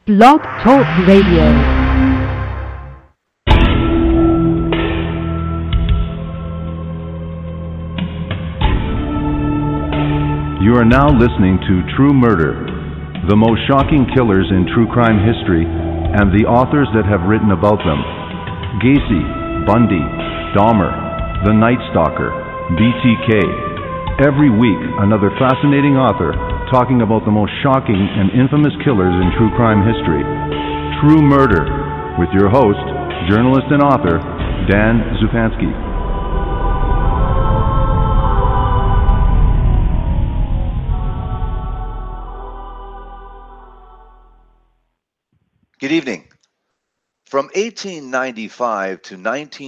Blog Talk Radio. You are now listening to True Murder, the most shocking killers in true crime history, and the authors that have written about them. Gacy, Bundy, Dahmer, The Night Stalker, BTK. Every week, another fascinating author talking about the most shocking and infamous killers in true crime history. True Murder, with your host, journalist and author, Dan Zupansky. Good evening. From 1895 to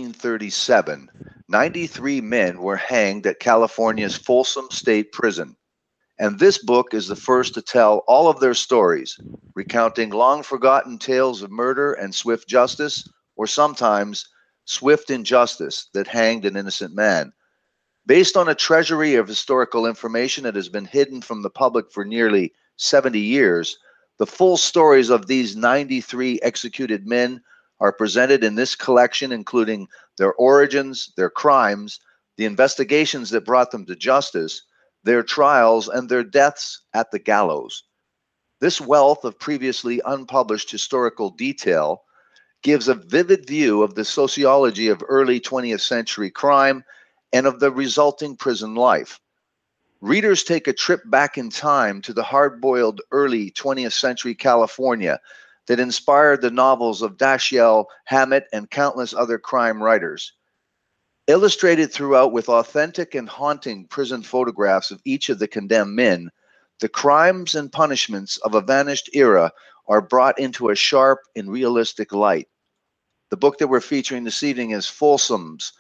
1937, 93 men were hanged at California's Folsom State Prison. And this book is the first to tell all of their stories, recounting long-forgotten tales of murder and swift justice, or sometimes swift injustice that hanged an innocent man. Based on a treasury of historical information that has been hidden from the public for nearly 70 years, the full stories of these 93 executed men are presented in this collection, including their origins, their crimes, the investigations that brought them to justice, their trials, and their deaths at the gallows. This wealth of previously unpublished historical detail gives a vivid view of the sociology of early 20th century crime and of the resulting prison life. Readers take a trip back in time to the hard-boiled early 20th century California that inspired the novels of Dashiell Hammett and countless other crime writers. Illustrated throughout with authentic and haunting prison photographs of each of the condemned men, the crimes and punishments of a vanished era are brought into a sharp and realistic light. The book that we're featuring this evening is Folsom's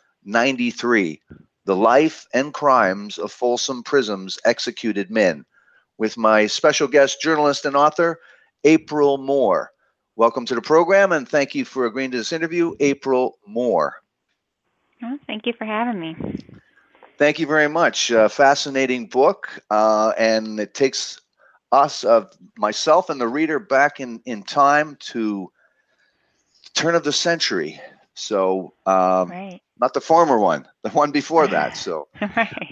93, The Life and Crimes of Folsom Prison's Executed Men, with my special guest journalist and author, April Moore. Welcome to the program, and thank you for agreeing to this interview, April Moore. Oh, thank you for having me. Thank you very much. Fascinating book, and it takes us, myself and the reader, back in time to the turn of the century. So, Right. not the former one, the one before that. So, Right.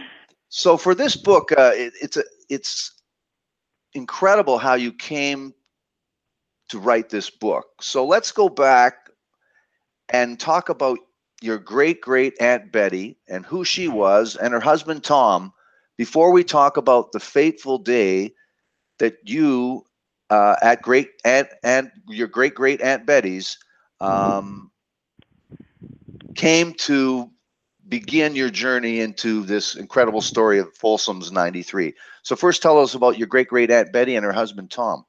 so for this book, it's incredible how you came to write this book. So let's go back and talk about your great-great-aunt Betty and who she was and her husband Tom before we talk about the fateful day that you at your great-great-aunt Betty's came to begin your journey into this incredible story of Folsom's 93. So first tell us about your great-great-aunt Betty and her husband Tom.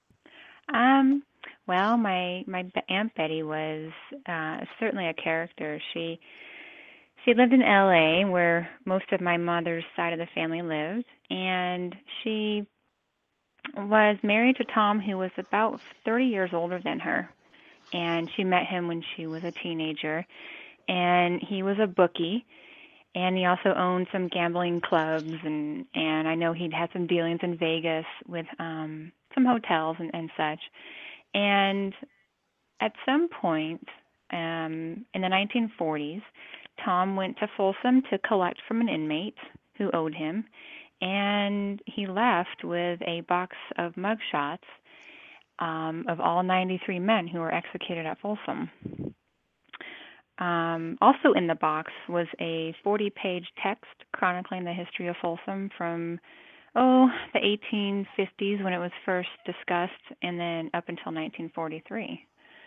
Well, my Aunt Betty was certainly a character. She lived in L.A., where most of my mother's side of the family lived, and she was married to Tom, who was about 30 years older than her. And she met him when she was a teenager, and he was a bookie, and he also owned some gambling clubs, and I know he'd had some dealings in Vegas with some hotels and such. And at some point in the 1940s, Tom went to Folsom to collect from an inmate who owed him, and he left with a box of mugshots of all 93 men who were executed at Folsom. Also in the box was a 40-page text chronicling the history of Folsom from the 1850s when it was first discussed, and then up until 1943.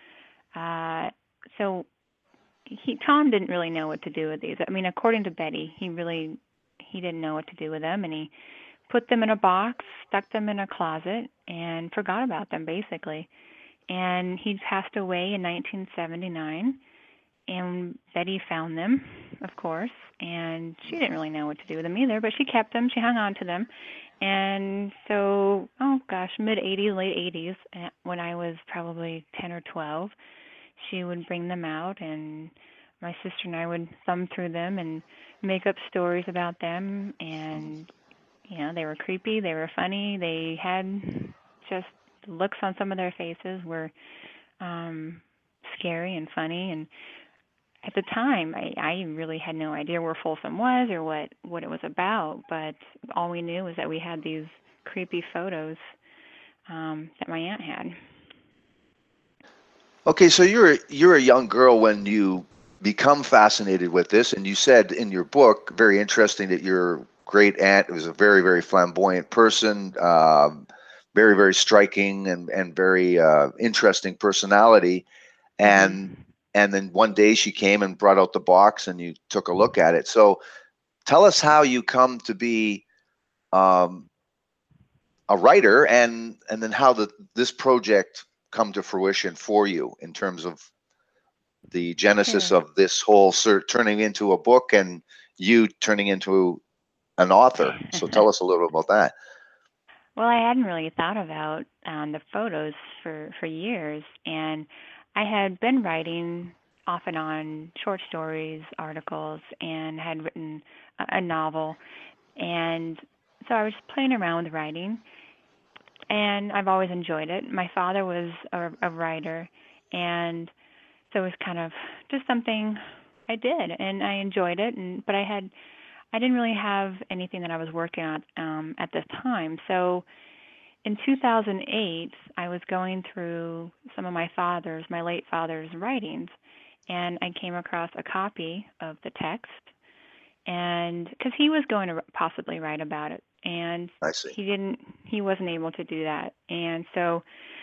So Tom didn't really know what to do with these. I mean, according to Betty, he didn't know what to do with them, and he put them in a box, stuck them in a closet, and forgot about them, basically. And he passed away in 1979, and Betty found them, of course, and she didn't really know what to do with them either, but she kept them, she hung on to them. And so, mid-80s, late 80s, when I was probably 10 or 12, she would bring them out, and my sister and I would thumb through them and make up stories about them. And, they were creepy, they were funny, they had just the looks on some of their faces were scary and funny. And at the time, I really had no idea where Folsom was or what it was about. But all we knew was that we had these creepy photos that my aunt had. Okay, so you're a young girl when you become fascinated with this, and you said in your book, very interesting, that your great aunt was a very, very flamboyant person, very, very striking and very interesting personality, and and then one day she came and brought out the box, and you took a look at it. So tell us how you come to be um, a writer, and then how this project come to fruition for you in terms of the genesis Sure. of this whole turning into a book and you turning into an author. So tell us a little about that. Well, I hadn't really thought about the photos for years, and I had been writing off and on short stories, articles, and had written a novel, and so I was playing around with writing, and I've always enjoyed it. My father was a writer, and so it was kind of just something I did, and I enjoyed it, but I didn't really have anything that I was working on at this time. So in 2008, I was going through some of my late father's writings, and I came across a copy of the text, and because he was going to possibly write about it, and I see. he wasn't able to do that, and so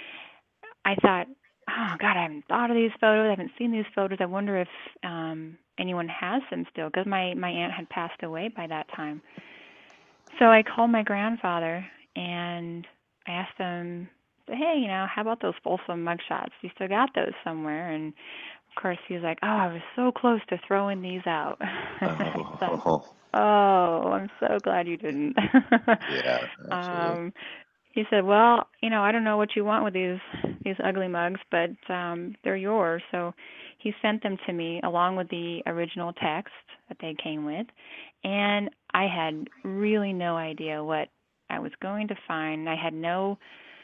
I thought, oh God, I haven't thought of these photos, I haven't seen these photos. I wonder if anyone has them still, because my aunt had passed away by that time. So I called my grandfather and I asked him, hey, how about those Folsom mugshots? You still got those somewhere? And of course he was like, oh, I was so close to throwing these out. Oh, Oh, I'm so glad you didn't. yeah, absolutely. um, he said, well, I don't know what you want with these ugly mugs, but they're yours. So he sent them to me along with the original text that they came with, and I had really no idea what I was going to find. I had no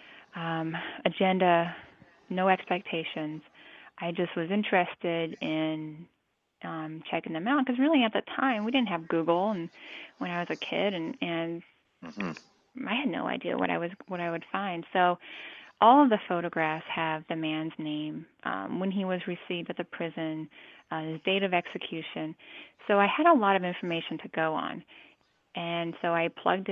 agenda, no expectations. I just was interested in checking them out because really at the time we didn't have Google, and when I was a kid, and Hmm. I had no idea what I would find. So all of the photographs have the man's name, when he was received at the prison, his date of execution. So I had a lot of information to go on. And so I plugged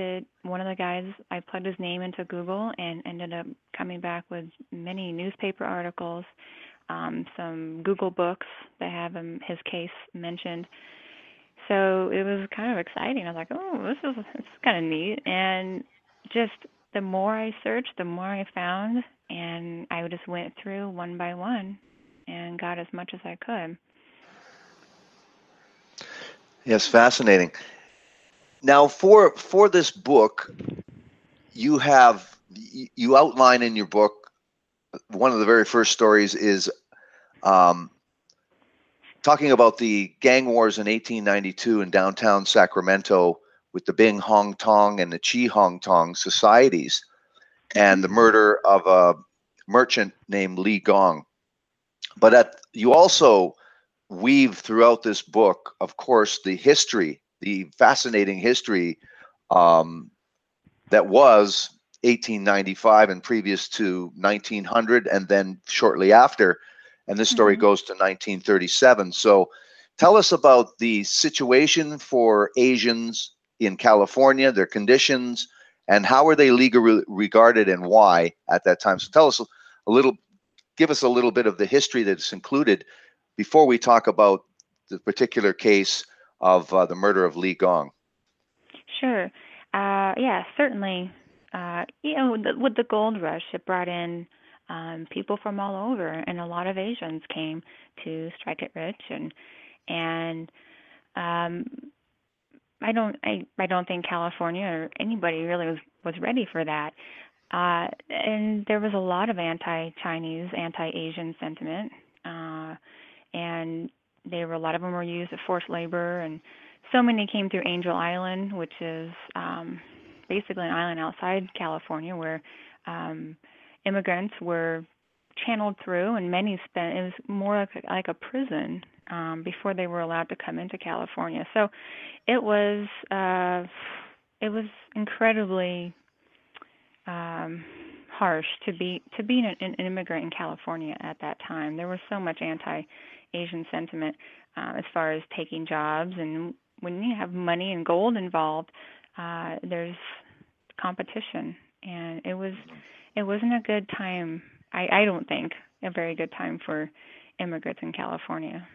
I plugged his name into Google and ended up coming back with many newspaper articles, some Google books that have his case mentioned. So it was kind of exciting. I was like, oh, it's kind of neat. And just the more I searched, the more I found, and I just went through one by one and got as much as I could. Yes, fascinating. Now, for this book, you outline in your book, one of the very first stories is um, talking about the gang wars in 1892 in downtown Sacramento with the Bing Hong Tong and the Chi Hong Tong societies, and the murder of a merchant named Li Gong. But you also weave throughout this book, of course, the fascinating history um, that was 1895 and previous to 1900, and then shortly after. And this story Mm-hmm. goes to 1937. So tell us about the situation for Asians in California, their conditions, and how were they legally regarded and why at that time. So tell us give us a little bit of the history that's included before we talk about the particular case of the murder of Li Gong. Sure. Yeah, certainly. With the gold rush, it brought in people from all over, and a lot of Asians came to strike it rich, and um, I don't think California or anybody really was ready for that. And there was a lot of anti-Chinese, anti-Asian sentiment, and a lot of them were used as forced labor, and so many came through Angel Island, which is basically an island outside California where immigrants were channeled through, and many spent. It was more like a prison before they were allowed to come into California. So it was incredibly harsh to be an immigrant in California at that time. There was so much anti-Asian sentiment as far as taking jobs, and when you have money and gold involved, there's competition, and it wasn't a good time. I don't think a very good time for immigrants in California.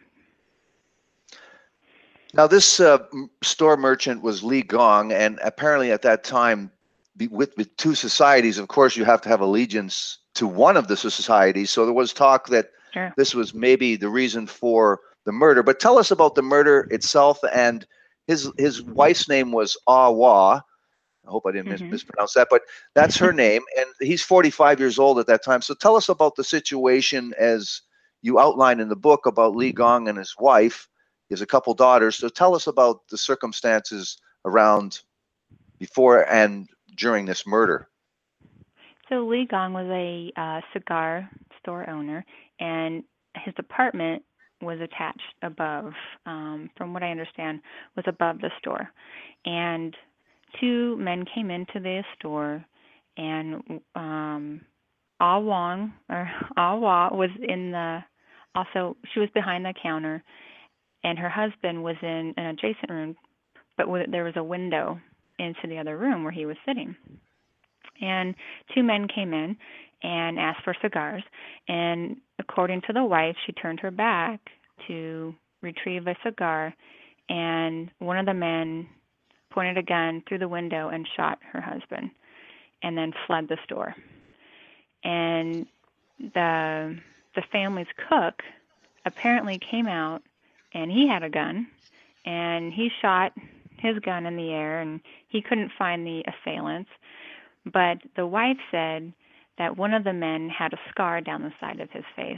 Now, this store merchant was Li Gong, and apparently at that time, with two societies, of course, you have to have allegiance to one of the societies. So there was talk that Sure. this was maybe the reason for the murder. But tell us about the murder itself. And his wife's name was Ah Wah. I hope I didn't mispronounce that, but that's her name. And he's 45 years old at that time. So tell us about the situation as you outline in the book about Li Gong and his wife. He has a couple daughters. So tell us about the circumstances around before and during this murder. So Li Gong was a cigar store owner, and his apartment was attached above, from what I understand, was above the store. And two men came into the store, and Ah Wah was she was behind the counter, and her husband was in an adjacent room, but there was a window into the other room where he was sitting. And two men came in and asked for cigars, and according to the wife, she turned her back to retrieve a cigar, and one of the men pointed a gun through the window and shot her husband, and then fled the store. And the family's cook apparently came out, and he had a gun, and he shot his gun in the air, and he couldn't find the assailants. But the wife said that one of the men had a scar down the side of his face.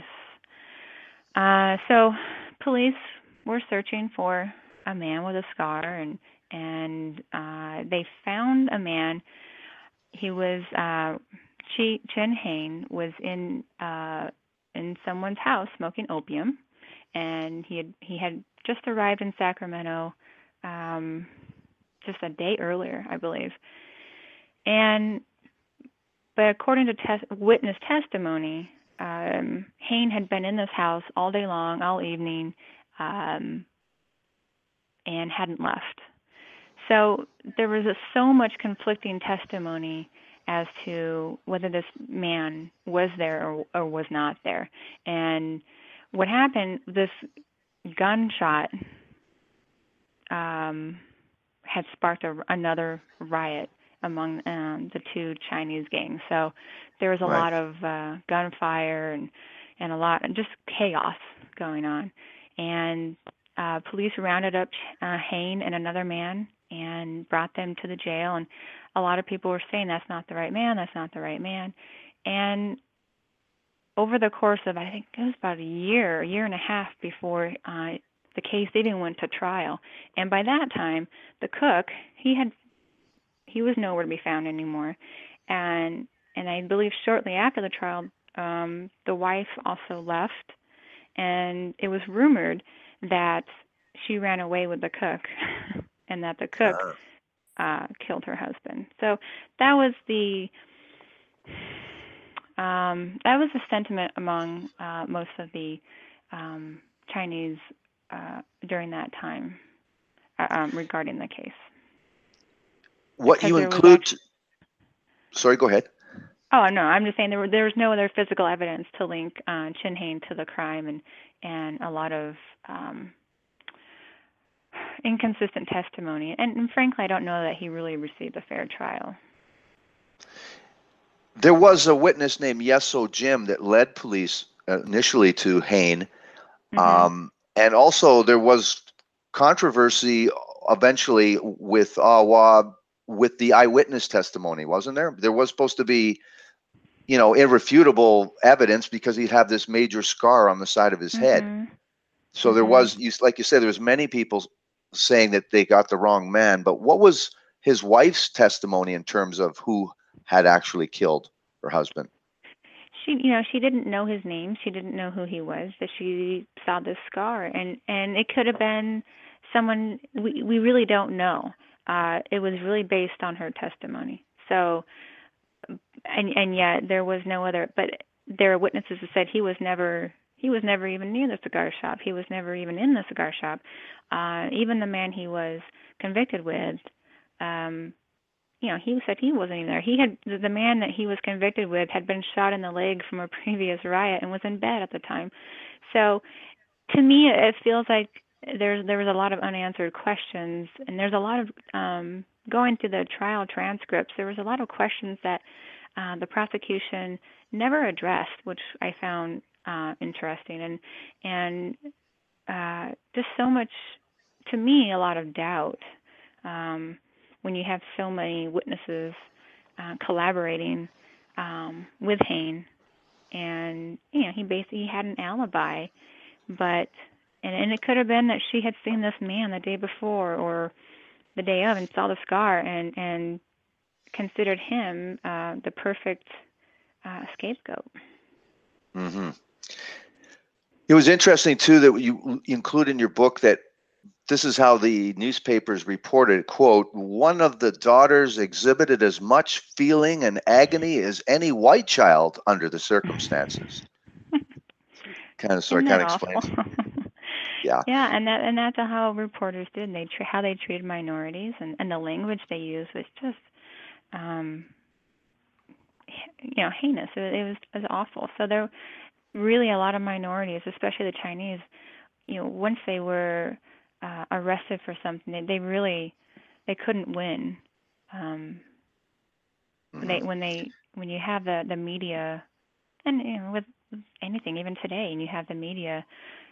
So police were searching for a man with a scar, and they found a man. He was Chen Hain was in someone's house smoking opium, and he had just arrived in Sacramento just a day earlier, I believe. But according to witness testimony, Hain had been in this house all day long, all evening, and hadn't left. So there was so much conflicting testimony as to whether this man was there or was not there. And what happened, this gunshot had sparked another riot among the two Chinese gangs. So there was a lot of gunfire and a lot of just chaos going on. And police rounded up Hain and another man and brought them to the jail. And a lot of people were saying, that's not the right man, that's not the right man. And over the course of, I think it was about a year and a half before the case even went to trial. And by that time, the cook, he was nowhere to be found anymore. And I believe shortly after the trial, the wife also left, and it was rumored that she ran away with the cook and that the cook killed her husband. So that was the sentiment among most of the Chinese during that time regarding the case. What you include? Sorry, go ahead. Oh no, I'm just saying there was no other physical evidence to link Chen Hain to the crime, and a lot of inconsistent testimony. And frankly, I don't know that he really received a fair trial. There was a witness named Yeso Jim that led police initially to Hain, and also there was controversy eventually with Ah Wah with the eyewitness testimony, wasn't there? There was supposed to be, irrefutable evidence because he'd have this major scar on the side of his head. So there was, like you said, there was many people saying that they got the wrong man. But what was his wife's testimony in terms of who had actually killed her husband? she didn't know his name. She didn't know who he was, but she saw this scar, and it could have been someone we really don't know. It was really based on her testimony. So, and yet there was no other, but there are witnesses who said he was never even near the cigar shop. He was never even in the cigar shop. Even the man he was convicted with, he said he wasn't even there. The man that he was convicted with had been shot in the leg from a previous riot and was in bed at the time. So, to me, it feels like there was a lot of unanswered questions, and there's a lot of going through the trial transcripts. There was a lot of questions that the prosecution never addressed, which I found interesting, and just so much, to me, a lot of doubt when you have so many witnesses collaborating with Hain, and he had an alibi, but and it could have been that she had seen this man the day before or the day of and saw the scar and considered him the perfect scapegoat. Mm-hmm. It was interesting, too, that you include in your book that this is how the newspapers reported, quote, one of the daughters exhibited as much feeling and agony as any white child under the circumstances. kind of explains. Yeah. Yeah, and that's how reporters did. How they treated minorities and the language they used was just heinous. It was awful. So there really a lot of minorities, especially the Chinese, once they were arrested for something, they couldn't win. When you have the media, and with anything, even today, and you have the media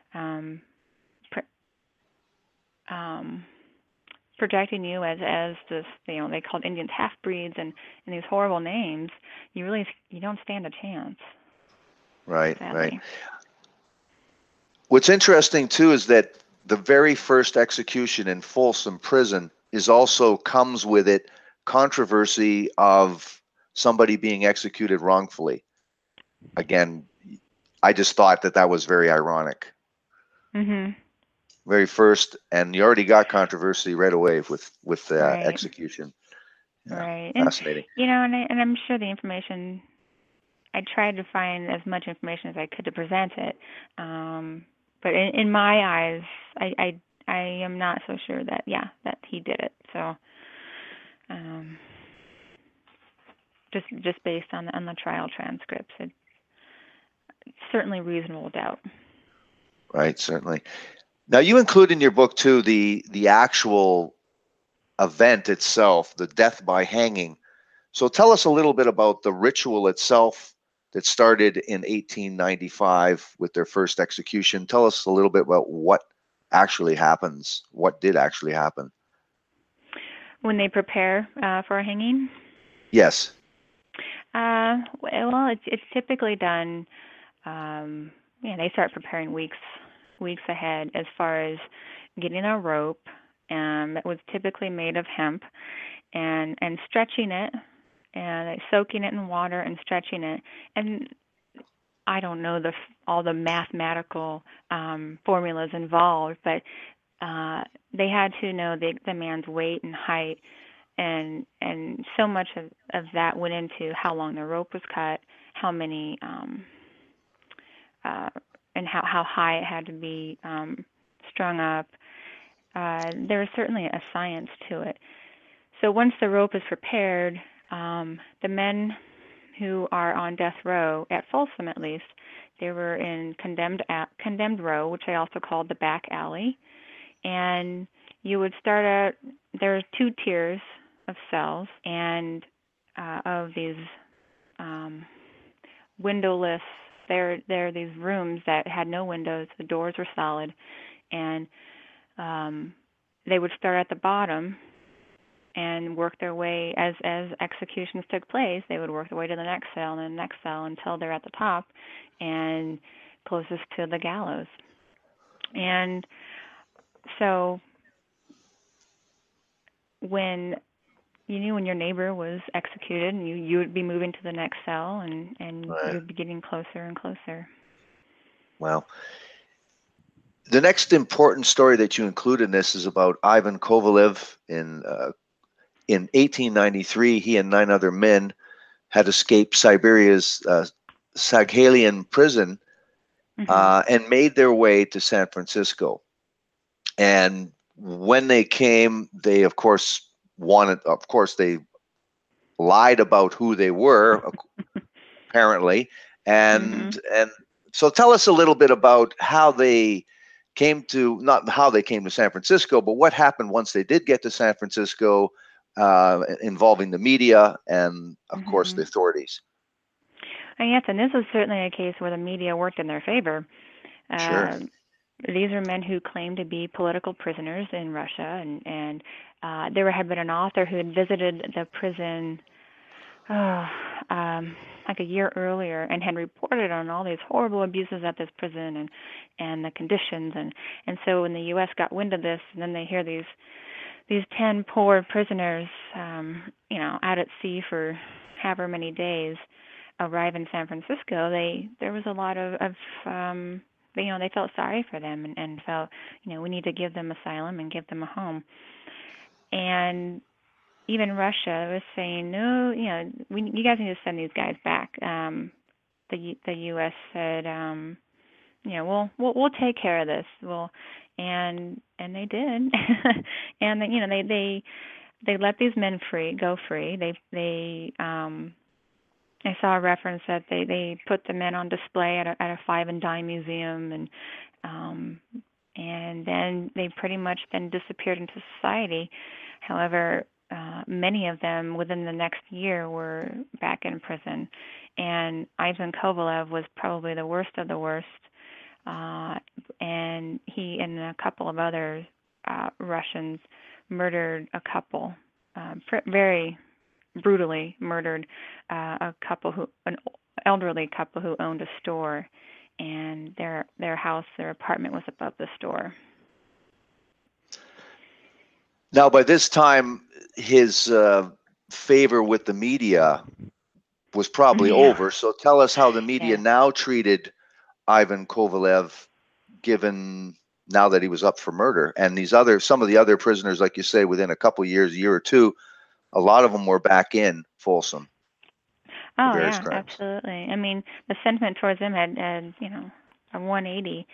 projecting you as this, they called Indians half-breeds and these horrible names, you don't stand a chance. Right, sadly. Right. What's interesting, too, is that the very first execution in Folsom Prison comes with it controversy of somebody being executed wrongfully. Again, I just thought that was very ironic. Mm-hmm. Very first, and you already got controversy right away with Right. execution. Yeah, right. Fascinating. And I'm sure the information, I tried to find as much information as I could to present it. But in my eyes, I am not so sure that he did it. So, just based on the trial transcripts, it's certainly reasonable doubt. Right, certainly. Now, you include in your book, too, the actual event itself, the death by hanging. So tell us a little bit about the ritual itself that started in 1895 with their first execution. Tell us a little bit about what actually happens, what did actually happen. When they prepare for a hanging? Yes. Well, it's typically done, they start preparing weeks ahead as far as getting a rope that was typically made of hemp and stretching it and soaking it in water and stretching it. And I don't know all the mathematical formulas involved, but they had to know the man's weight and height, and so much of that went into how long the rope was cut, how many and how high it had to be strung up. There was certainly a science to it. So once the rope is prepared, the men who are on death row, at Folsom at least, they were in condemned row, which I also called the back alley. And you would start out, there's 2 tiers of cells, and of these windowless, there are these rooms that had no windows, the doors were solid, and they would start at the bottom and work their way, as executions took place, they would work their way to the next cell and the next cell until they're at the top and closest to the gallows. And so when you knew when your neighbor was executed, and you would be moving to the next cell, and you Right. would be getting closer and closer. Well, the next important story that you include in this is about Ivan Kovalev. In 1893, he and 9 other men had escaped Siberia's Sakhalin prison and made their way to San Francisco. And when they came, they of course they lied about who they were, apparently, and so tell us a little bit about how they came to, not how they came to San Francisco, but what happened once they did get to San Francisco, involving the media and, of course, the authorities. Yes, and this was certainly a case where the media worked in their favor. Sure. These are men who claimed to be political prisoners in Russia, and there had been an author who had visited the prison like a year earlier and had reported on all these horrible abuses at this prison and the conditions, and so when the U.S. got wind of this, and then they hear these 10 poor prisoners, out at sea for however many days, arrive in San Francisco, there was a lot of they felt sorry for them and felt, we need to give them asylum and give them a home. And even Russia was saying, no, you guys need to send these guys back. The U.S. said, we'll take care of this. And they did, and they let these men go free. I saw a reference that they put the men on display at a five and dime museum, and then they pretty much then disappeared into society. However, many of them within the next year were back in prison, and Ivan Kovalev was probably the worst of the worst. And he and a couple of other Russians murdered a couple, very brutally murdered an elderly couple who owned a store, and their apartment was above the store. Now, by this time, his favor with the media was probably over. So tell us how the media now treated Ivan Kovalev, given now that he was up for murder, and some of the other prisoners, like you say, within a couple years, a year or two, a lot of them were back in Folsom. Oh yeah, crimes. Absolutely. I mean, the sentiment towards them had a 180,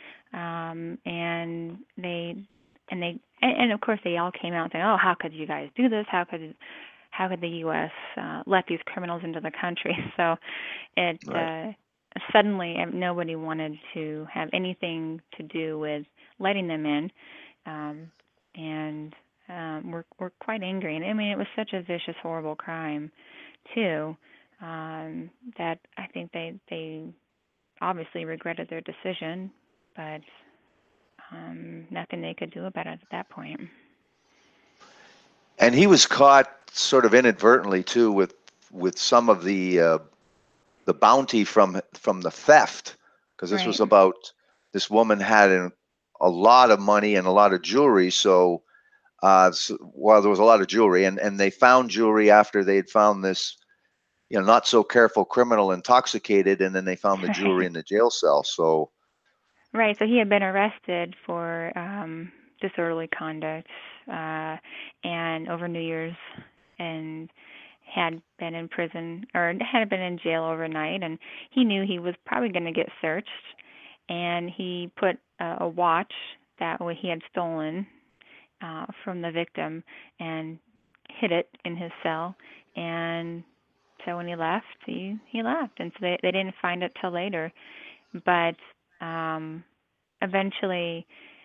and of course they all came out saying, "Oh, how could you guys do this? How could the U.S. Let these criminals into the country?" So suddenly nobody wanted to have anything to do with letting them in, and we're quite angry. And I mean, it was such a vicious, horrible crime, too, that I think they obviously regretted their decision, but nothing they could do about it at that point. And he was caught sort of inadvertently too with some of the bounty from the theft, because this was about, this woman had a lot of money and a lot of jewelry. So there was a lot of jewelry, and they found jewelry after they had found this, not so careful criminal intoxicated, and then they found the jewelry in the jail cell. So. Right. So he had been arrested for disorderly conduct and over New Year's, and had been in prison, or had been in jail overnight, and he knew he was probably going to get searched, and he put a watch that he had stolen from the victim and hid it in his cell. And so when he left, he left, and so they didn't find it till later. But eventually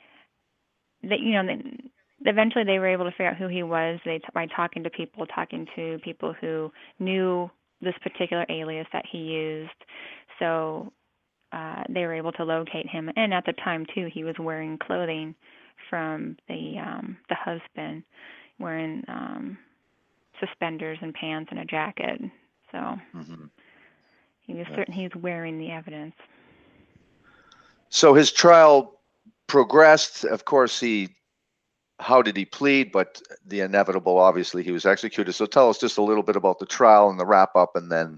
they were able to figure out who he was by talking to people who knew this particular alias that he used. So they were able to locate him. And at the time too, he was wearing clothing from the husband, wearing suspenders and pants and a jacket. So he was certain he was wearing the evidence. So his trial progressed. Of course, he how did he plead, but the inevitable, obviously, he was executed. So tell us just a little bit about the trial and the wrap up, and then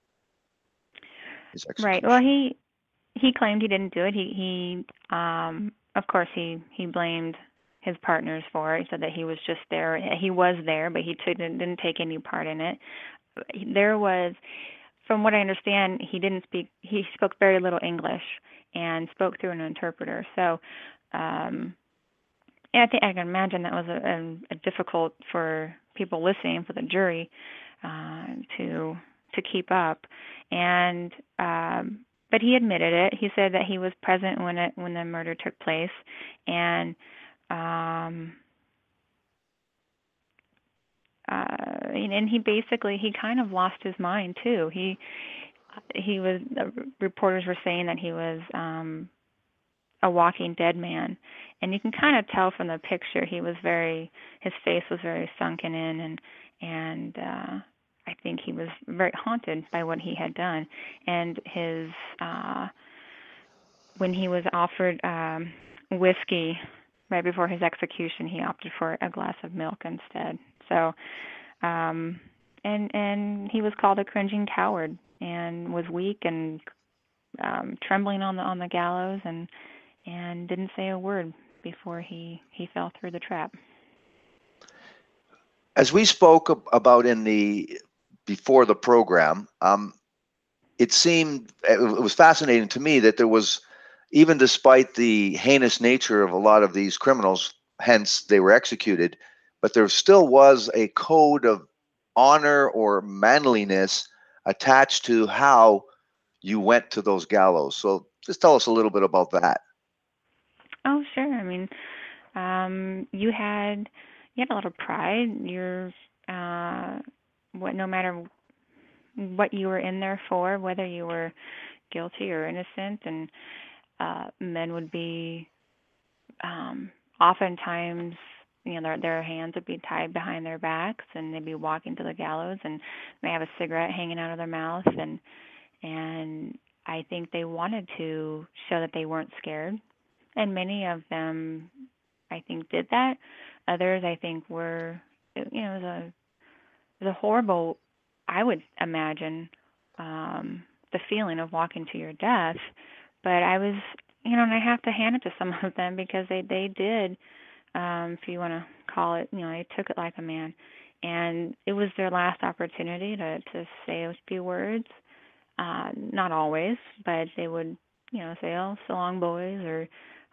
his Right. Well, execution. he claimed he didn't do it. He of course he blamed his partners for it. He said that he was just there. He was there, but he didn't take any part in it. There was, from what I understand, he spoke very little English and spoke through an interpreter. So, yeah, I think I can imagine that was a difficult for people listening, for the jury, uh, to to keep up. And but he admitted it. He said that he was present when the murder took place, and um, and he kind of lost his mind too. He was reporters were saying that he was a walking dead man, and you can kind of tell from the picture his face was very sunken in, and I think he was very haunted by what he had done. And his when he was offered whiskey right before his execution, he opted for a glass of milk instead. So and he was called a cringing coward and was weak and trembling on the gallows, and didn't say a word before he fell through the trap. As we spoke about before the program, it was fascinating to me that there was, even despite the heinous nature of a lot of these criminals, hence they were executed, but there still was a code of honor or manliness attached to how you went to those gallows. So just tell us a little bit about that. Oh, sure. I mean, you had a lot of pride. No matter what you were in there for, whether you were guilty or innocent, and men would be oftentimes, their hands would be tied behind their backs, and they'd be walking to the gallows, and they have a cigarette hanging out of their mouth, and I think they wanted to show that they weren't scared, and many of them, I think, did that. Others, I think, were, it was a horrible, I would imagine, the feeling of walking to your death. But I was, and I have to hand it to some of them, because they did, if you want to call it, they took it like a man. And it was their last opportunity to say a few words. Not always, but they would, say, "Oh, so long, boys," or,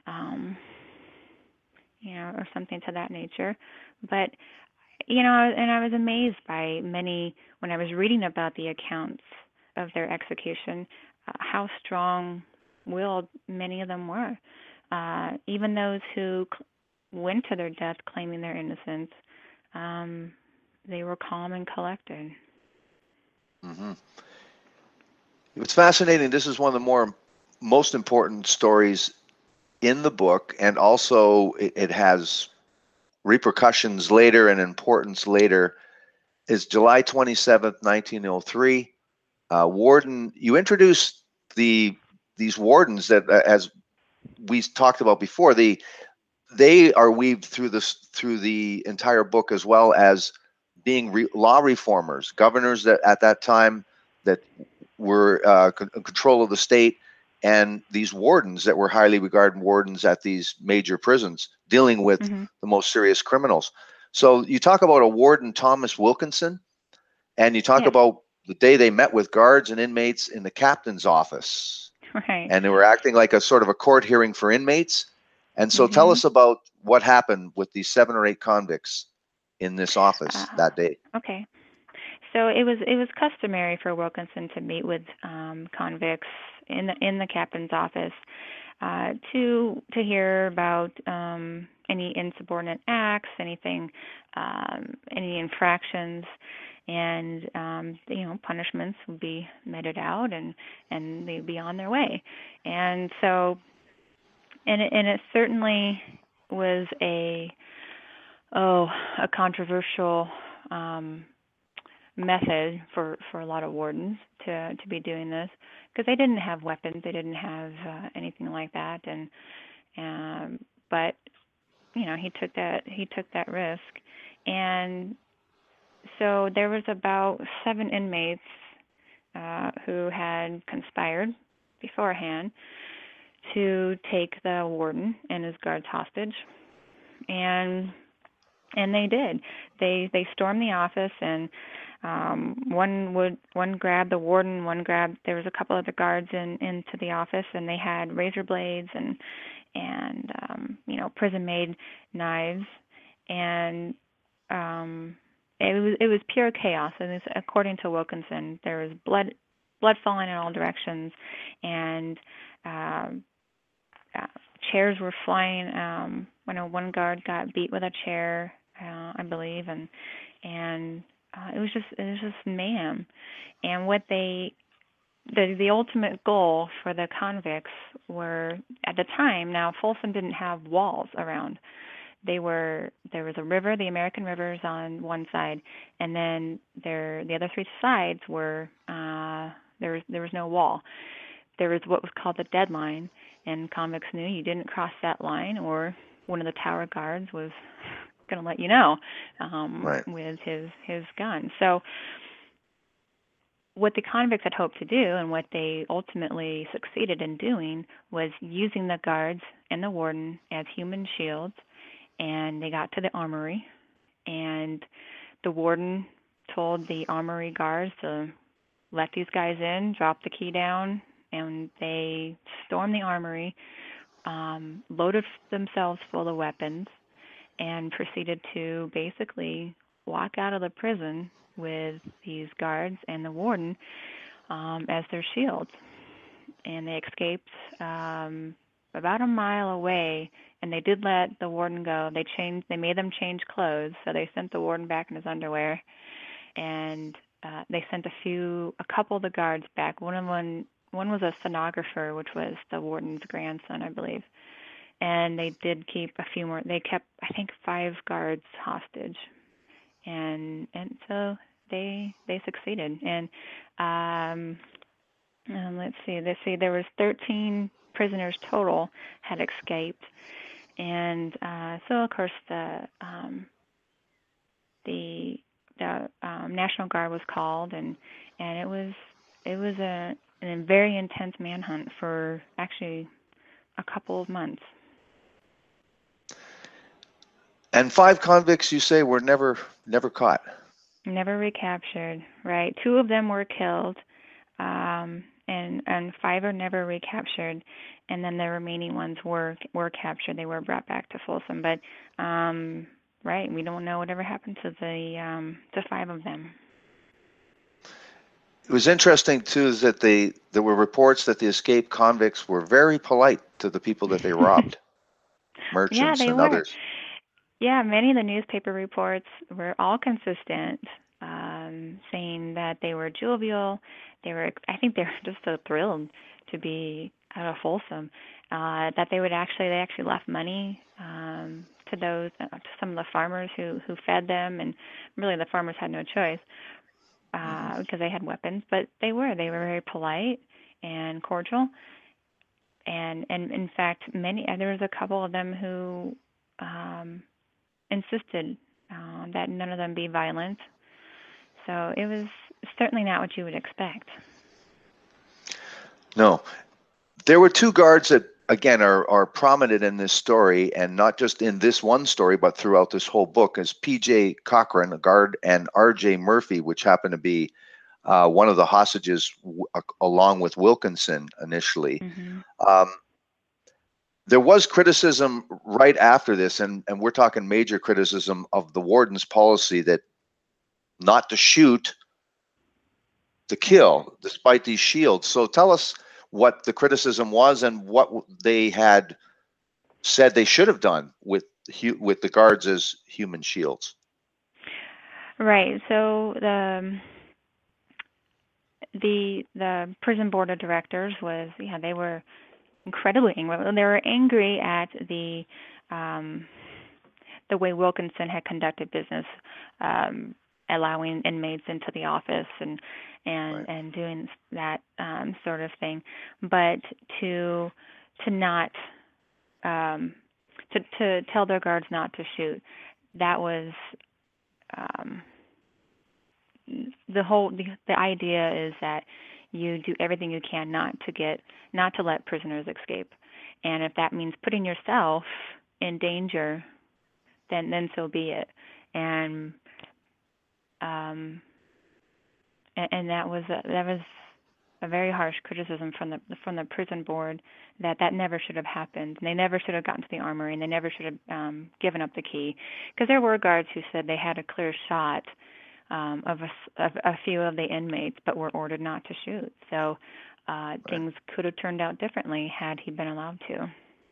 or something to that nature. But, and I was amazed by many, when I was reading about the accounts of their execution, how strong-willed many of them were. Even those who went to their death claiming their innocence, they were calm and collected. Mm-hmm. It's fascinating. This is one of the most important stories in the book, and also it has repercussions later and importance later. Is July 27th, 1903. Warden, you introduced these wardens that, as we talked about before, they are weaved through the entire book, as well as being law reformers, governors that at that time that were in control of the state, and these wardens that were highly regarded wardens at these major prisons dealing with the most serious criminals. So you talk about a warden, Thomas Wilkinson, and you talk Yes. about the day they met with guards and inmates in the captain's office. Right. And they were acting like a sort of a court hearing for inmates. And so tell us about what happened with these 7 or 8 convicts in this office that day. Okay. So it was customary for Wilkinson to meet with convicts in the captain's office to hear about any insubordinate acts, anything, any infractions, and punishments would be meted out, and they'd be on their way. And so, and it certainly was a controversial method for a lot of wardens to be doing this, because they didn't have weapons, they didn't have anything like that, and but he took that risk. And so there was about 7 inmates who had conspired beforehand to take the warden and his guards hostage, and they did. They stormed the office, and one grabbed the warden, there was a couple other guards into the office, and they had razor blades and prison made knives, and it was pure chaos. And according to Wilkinson, there was blood falling in all directions, and chairs were flying. One guard got beat with a chair, I believe, and it was just mayhem. And what the ultimate goal for the convicts were, at the time, now Folsom didn't have walls around. There was a river, the American rivers on one side, and then the other 3 sides were there was no wall. There was what was called the dead line, and convicts knew you didn't cross that line, or one of the tower guards was going to let you know with his gun. So what the convicts had hoped to do, and what they ultimately succeeded in doing, was using the guards and the warden as human shields. And they got to the armory, and the warden told the armory guards to let these guys in, drop the key down, and they stormed the armory, loaded themselves full of weapons, and proceeded to basically walk out of the prison with these guards and the warden as their shields. And they escaped about a mile away, and they did let the warden go. They made them change clothes, so they sent the warden back in his underwear, and they sent a couple of the guards back. One was a stenographer, which was the warden's grandson, I believe. And they did keep a few more. They kept, I think, 5 guards hostage, and so they succeeded. And let's see. There was 13 prisoners total had escaped, and so of course the National Guard was called, and it was a very intense manhunt for actually a couple of months. And 5 convicts, you say, were never caught. Never recaptured, right? 2 of them were killed, and 5 are never recaptured, and then the remaining ones were captured. They were brought back to Folsom, but right, we don't know whatever happened to the 5 of them. It was interesting too is that there were reports that the escaped convicts were very polite to the people that they robbed, merchants and others. Yeah, many of the newspaper reports were all consistent, saying that they were jovial. I think they were just so thrilled to be out of Folsom, that they actually left money to some of the farmers who fed them, and really the farmers had no choice because they had weapons. But they were very polite and cordial, and in fact there was a couple of them who insisted that none of them be violent. So it was certainly not what you would expect. No. There were 2 guards that, again, are prominent in this story, and not just in this one story, but throughout this whole book, is P.J. Cochran, a guard, and R.J. Murphy, which happened to be one of the hostages along with Wilkinson initially. Mm-hmm. There was criticism right after this, and we're talking major criticism of the warden's policy that not to shoot, to kill, despite these shields. So tell us what the criticism was and what they had said they should have done with the guards as human shields. Right. So the prison board of directors they were incredibly angry. They were angry at the way Wilkinson had conducted business, allowing inmates into the office and doing that sort of thing, but to not to tell their guards not to shoot. That was the idea is that you do everything you can not to let prisoners escape, and if that means putting yourself in danger, then so be it. And that was a very harsh criticism from the prison board that never should have happened. And they never should have gotten to the armory, and they never should have given up the key, because there were guards who said they had a clear shot of a few of the inmates, but were ordered not to shoot. So things could have turned out differently had he been allowed to.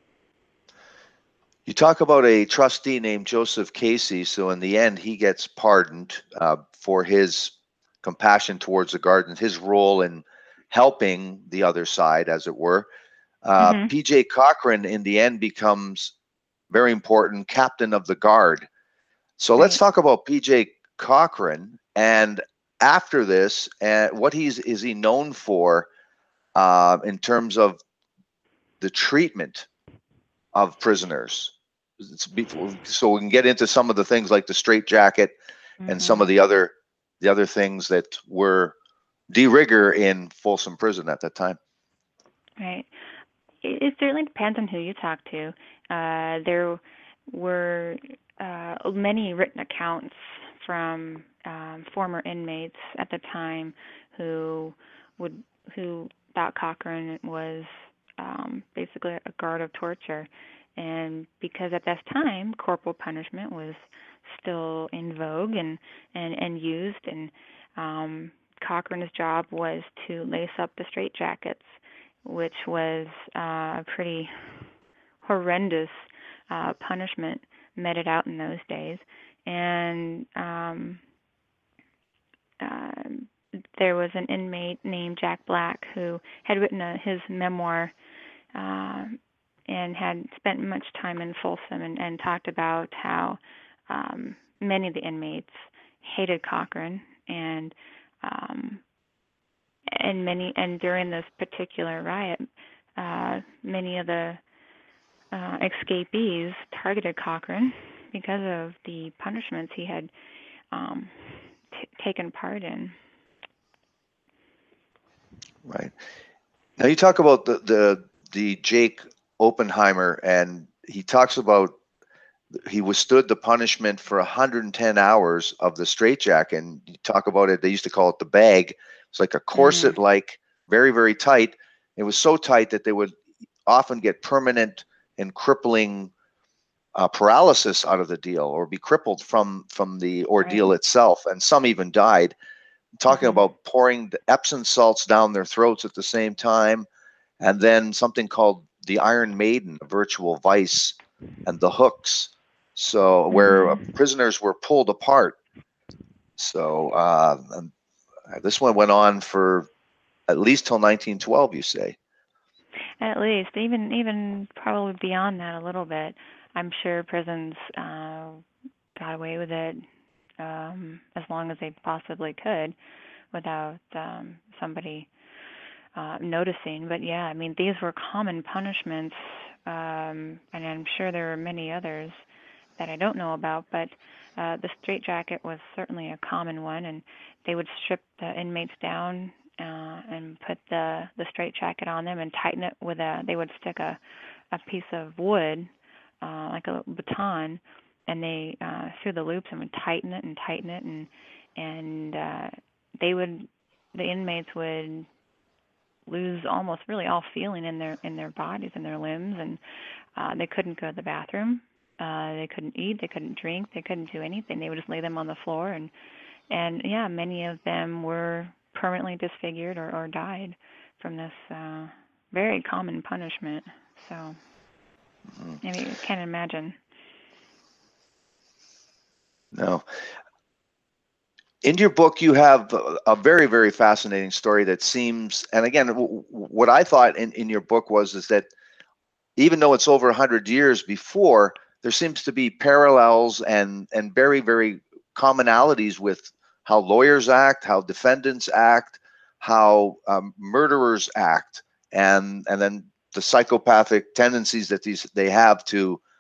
You talk about a trustee named Joseph Casey. So in the end, he gets pardoned for his compassion towards the guard and his role in helping the other side, as it were. P.J. Cochran, in the end, becomes very important captain of the guard. So let's talk about P.J. Cochran, and after this, what is he known for in terms of the treatment of prisoners? So we can get into some of the things like the straitjacket and some of the other things that were de rigueur in Folsom Prison at that time. Right. It certainly depends on who you talk to. There were many written accounts from former inmates at the time who thought Cochran was basically a guard of torture. And because at this time corporal punishment was still in vogue and used, and Cochran's job was to lace up the straitjackets, which was a pretty horrendous punishment meted out in those days. And there was an inmate named Jack Black who had written his memoir and had spent much time in Folsom and talked about how many of the inmates hated Cochran, and during this particular riot, many of the escapees targeted Cochran because of the punishments he had taken part in. Right. Now you talk about the Jake Oppenheimer, and he talks about he withstood the punishment for 110 hours of the straitjacket. And you talk about it, they used to call it the bag. It's like a corset, like very, very tight. It was so tight that they would often get permanent and crippling paralysis out of the deal, or be crippled from the ordeal itself. And some even died. Talking about pouring the Epsom salts down their throats at the same time, and then something called the Iron Maiden, a virtual vice, and the hooks. So where prisoners were pulled apart. So this one went on for at least till 1912, you say? At least, even probably beyond that a little bit. I'm sure prisons got away with it as long as they possibly could without somebody noticing. But yeah, I mean, these were common punishments, and I'm sure there are many others that I don't know about, but the straitjacket was certainly a common one, and they would strip the inmates down and put the straitjacket on them and tighten it with they would stick a piece of wood, like a baton, and they through the loops and would tighten it, and the inmates would lose almost really all feeling in their bodies and their limbs, and they couldn't go to the bathroom, they couldn't eat, they couldn't drink, they couldn't do anything. They would just lay them on the floor, and yeah, many of them were permanently disfigured or died from this very common punishment. So maybe you can't imagine. No. In your book, you have a very, very fascinating story that seems, and again, what I thought in your book is that even though it's over 100 years before, there seems to be parallels and very, very commonalities with how lawyers act, how defendants act, how murderers act, and then the psychopathic tendencies that they have to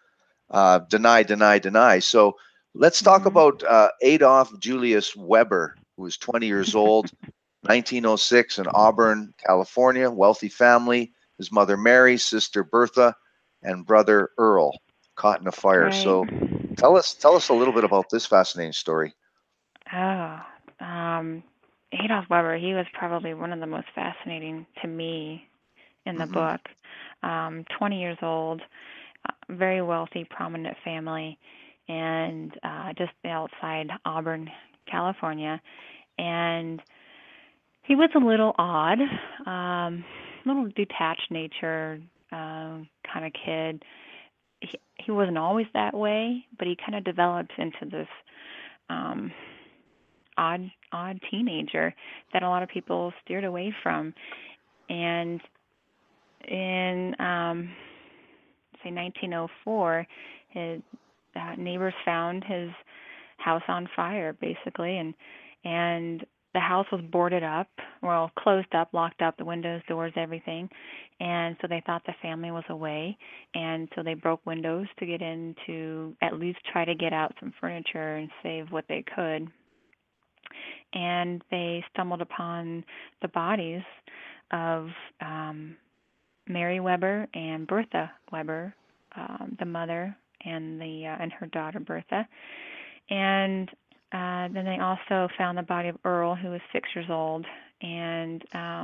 deny, deny, deny. So let's talk about Adolf Julius Weber, who was 20 years old, 1906 in Auburn, California, wealthy family. His mother Mary, sister Bertha, and brother Earl caught in a fire. Right. So tell us a little bit about this fascinating story. Oh, Adolf Weber, he was probably one of the most fascinating to me in the book. 20 years old, very wealthy, prominent family, and just outside Auburn, California. And he was a little odd, little detached nature kind of kid. He wasn't always that way, but he kind of developed into this um, odd teenager that a lot of people steered away from. And in say 1904, his neighbors found his house on fire, basically, and the house was boarded up, well, closed up, locked up, the windows, doors, everything. And so they thought the family was away, and so they broke windows to get in to at least try to get out some furniture and save what they could. And they stumbled upon the bodies of Mary Weber and Bertha Weber, the mother and her daughter Bertha. And then they also found the body of Earl, who was 6 years old, and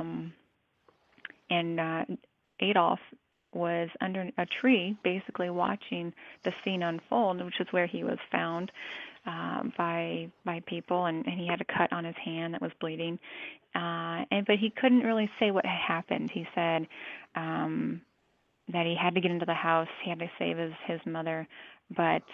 Adolf was under a tree, basically watching the scene unfold, which is where he was found by people, and he had a cut on his hand that was bleeding, but he couldn't really say what had happened. He said that he had to get into the house, he had to save his mother, but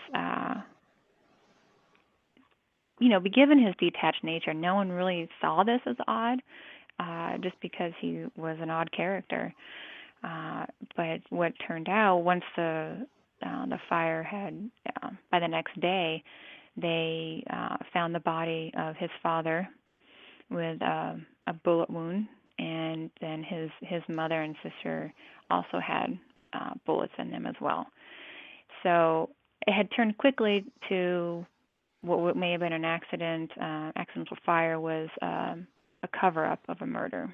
given his detached nature, no one really saw this as odd, just because he was an odd character. But what turned out, once the fire had, by the next day, they found the body of his father with a bullet wound, and then his mother and sister also had bullets in them as well. So it had turned quickly to what may have been an accidental fire was a cover-up of a murder.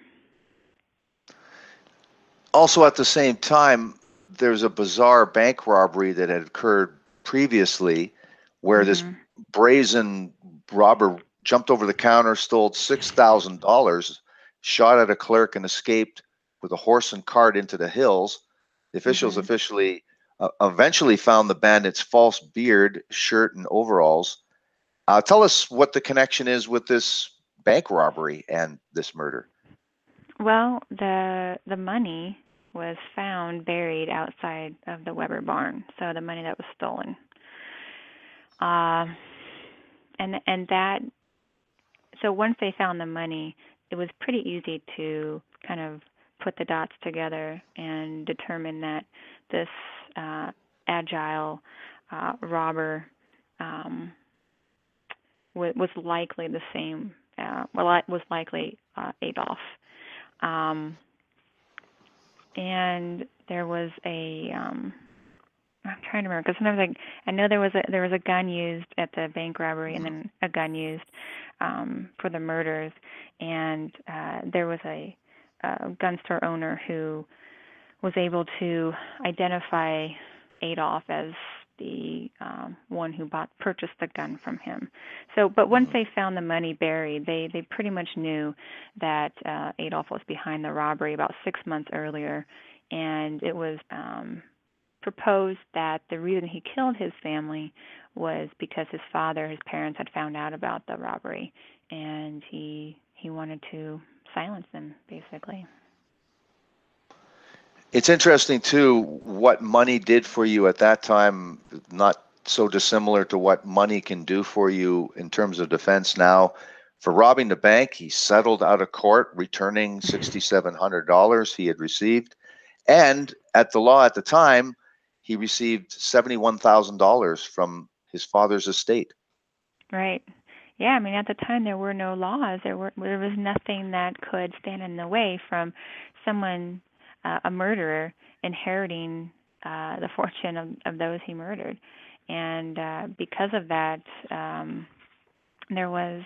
Also, at the same time, there's a bizarre bank robbery that had occurred previously where this brazen robber jumped over the counter, stole $6,000, shot at a clerk, and escaped with a horse and cart into the hills. The officials eventually found the bandit's false beard, shirt, and overalls. Tell us what the connection is with this bank robbery and this murder. Well, the money was found buried outside of the Weber barn, so the money that was stolen. So once they found the money, it was pretty easy to kind of put the dots together and determine that this agile robber was likely the same. It was likely Adolf. And there was I'm trying to remember, because sometimes I know there was a gun used at the bank robbery, and then a gun used for the murders, and there was a gun store owner who was able to identify Adolf as the one who purchased the gun from him. So, but once they found the money buried, they pretty much knew that Adolf was behind the robbery about 6 months earlier, and it was proposed that the reason he killed his family was because his parents had found out about the robbery, and he wanted to silence them, basically. It's interesting, too, what money did for you at that time, not so dissimilar to what money can do for you in terms of defense now. For robbing the bank, he settled out of court, returning $6,700 he had received. And at the law at the time, he received $71,000 from his father's estate. Right. Yeah, I mean, at the time there were no laws. There was nothing that could stand in the way from someone, a murderer, inheriting the fortune of those he murdered. And because of that, there was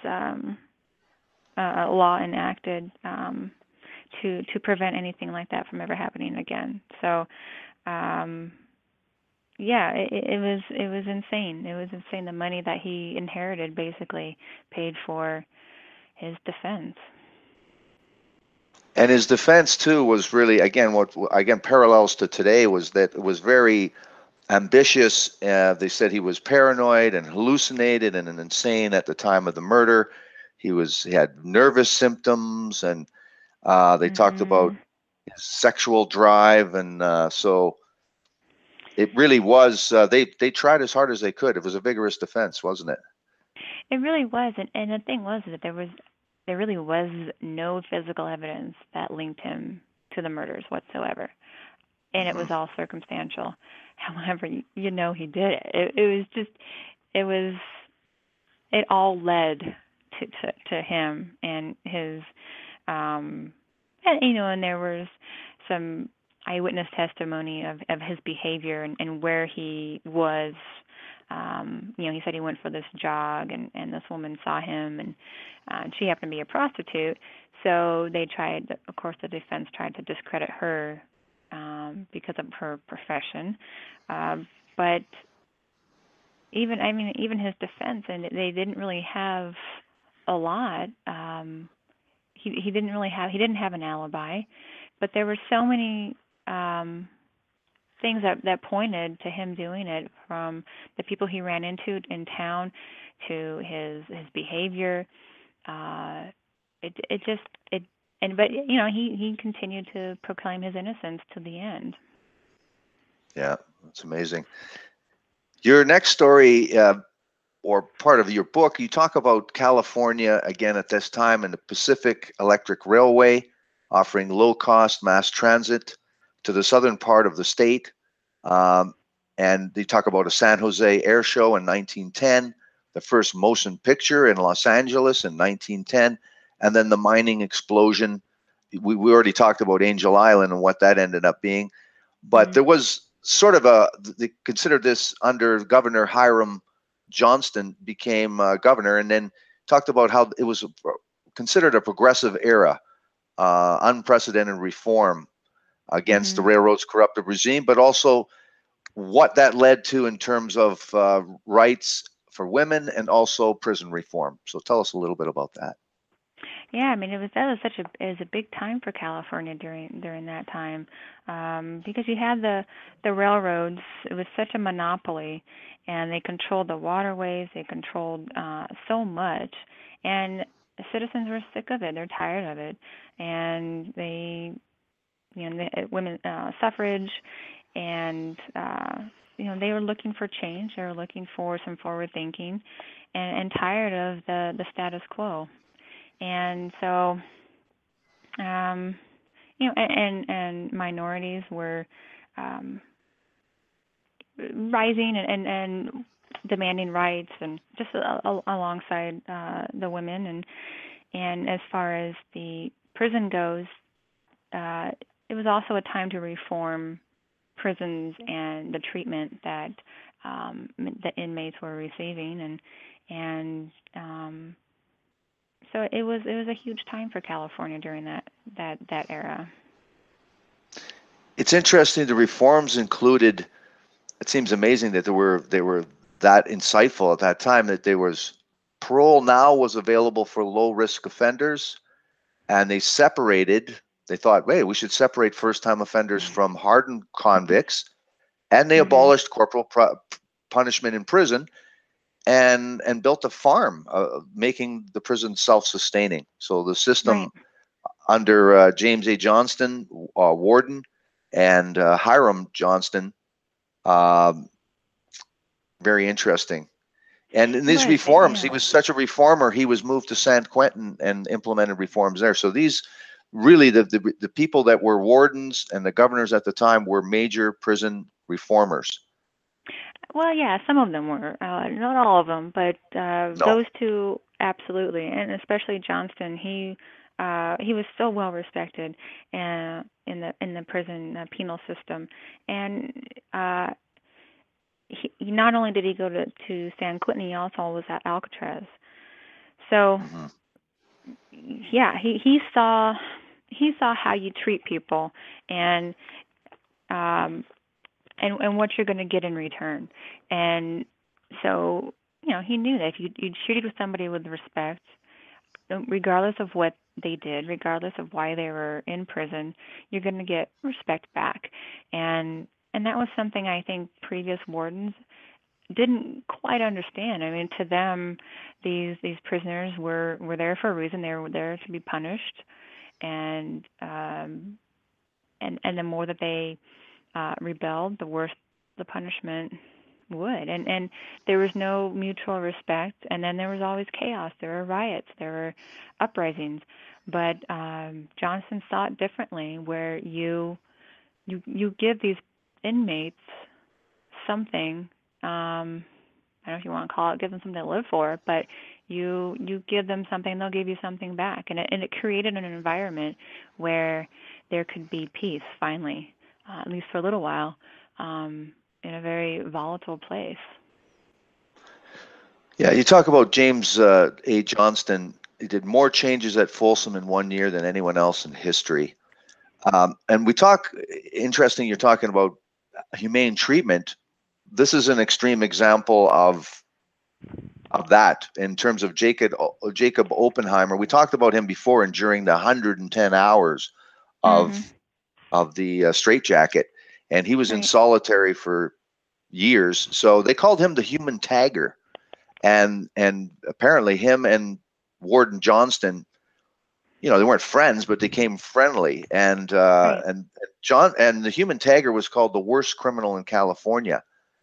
a law enacted to prevent anything like that from ever happening again. So, yeah, it was insane. It was insane. The money that he inherited basically paid for his defense. And his defense too was really, again, parallels to today was that it was very ambitious. They said he was paranoid and hallucinated and insane at the time of the murder. He had nervous symptoms, and they talked about his sexual drive, and so it really was. They tried as hard as they could. It was a vigorous defense, wasn't it? It really was, and the thing was that there really was no physical evidence that linked him to the murders whatsoever, and it was all circumstantial. However, he did it. It all led to him and his, and there was some eyewitness testimony of his behavior and where he was. He said he went for this jog, and this woman saw him, and she happened to be a prostitute. So they tried, of course, the defense tried to discredit her because of her profession. But even his defense, and they didn't really have a lot. He didn't have an alibi, but there were so many things that pointed to him doing it, from the people he ran into in town to his behavior. But he continued to proclaim his innocence to the end. Yeah, that's amazing. Your next story, or part of your book, you talk about California again at this time and the Pacific Electric Railway offering low-cost mass transit to the southern part of the state. And they talk about a San Jose air show in 1910, the first motion picture in Los Angeles in 1910, and then the mining explosion. We already talked about Angel Island and what that ended up being. But there was sort of they considered this under Governor Hiram Johnston became governor, and then talked about how it was considered a progressive era, unprecedented reform against the railroad's corruptive regime, but also what that led to in terms of rights for women and also prison reform. So tell us a little bit about that. Yeah, I mean, it was a big time for California during that time, because you had the railroads. It was such a monopoly, and they controlled the waterways. They controlled so much, and citizens were sick of it. They're tired of it, and women suffrage, and they were looking for change. They were looking for some forward thinking, and tired of the status quo. And so, and minorities were rising and demanding rights, and just alongside the women. And as far as the prison goes, it was also a time to reform prisons and the treatment that the inmates were receiving, and so it was a huge time for California during that era. It's interesting. The reforms included. It seems amazing that they were that insightful at that time. That there was parole now was available for low risk offenders, and they separated. They thought, hey, we should separate first time offenders from hardened convicts, and they abolished corporal punishment in prison. And built a farm, making the prison self-sustaining. So the system under James A. Johnston, warden, and Hiram Johnston, very interesting. And in these reforms, he was such a reformer. He was moved to San Quentin and implemented reforms there. So these really the people that were wardens and the governors at the time were major prison reformers. Well, yeah, some of them were, not all of them, but those two absolutely, and especially Johnston. He he was so well respected in the prison penal system, and he not only did he go to San Quentin, he also was at Alcatraz. So Hmm. yeah, he saw how you treat people, and um and what you're going to get in return. And so, he knew that if you treated with somebody with respect, regardless of what they did, regardless of why they were in prison, you're going to get respect back. And that was something I think previous wardens didn't quite understand. I mean, to them, these prisoners were there for a reason. They were there to be punished, and and the more that they rebelled, the worse the punishment would. And there was no mutual respect. And then there was always chaos. There were riots. There were uprisings. But Johnston saw it differently, where you give these inmates something. I don't know if you want to call it, give them something to live for, but you give them something, they'll give you something back, and it created an environment where there could be peace finally, at least for a little while, in a very volatile place. Yeah, you talk about James A. Johnston. He did more changes at Folsom in 1 year than anyone else in history. And we talk, interesting, you're talking about humane treatment. This is an extreme example of that in terms of Jacob Oppenheimer. We talked about him before and during the 110 hours of the straitjacket, and he was in solitary for years. So they called him the human tagger, and apparently him and Warden Johnston, they weren't friends, but they became friendly. And and the human tagger was called the worst criminal in California.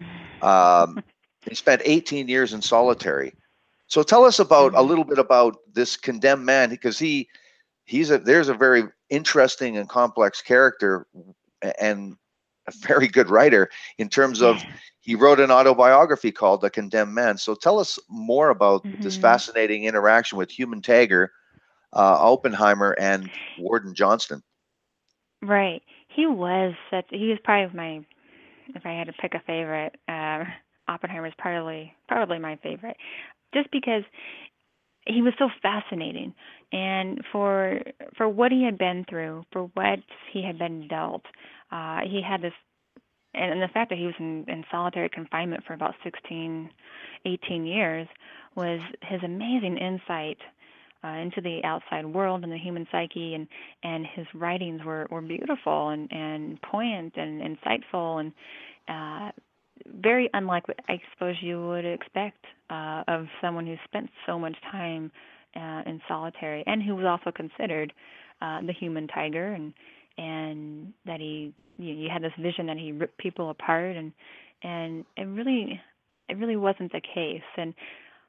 He spent 18 years in solitary. So tell us about a little bit about this condemned man, because there's a very interesting and complex character and a very good writer in terms of he wrote an autobiography called The Condemned Man. So tell us more about this fascinating interaction with human tagger, Oppenheimer, and Warden Johnston. Right. He was probably if I had to pick a favorite, Oppenheimer is probably my favorite, just because he was so fascinating, and for what he had been through, for what he had been dealt, he had this, and the fact that he was in solitary confinement for about 16, 18 years was his amazing insight into the outside world and the human psyche, and his writings were beautiful and poignant and insightful, and very unlike what I suppose you would expect of someone who spent so much time in solitary, and who was also considered the human tiger, and that you had this vision that he ripped people apart, and it really wasn't the case. And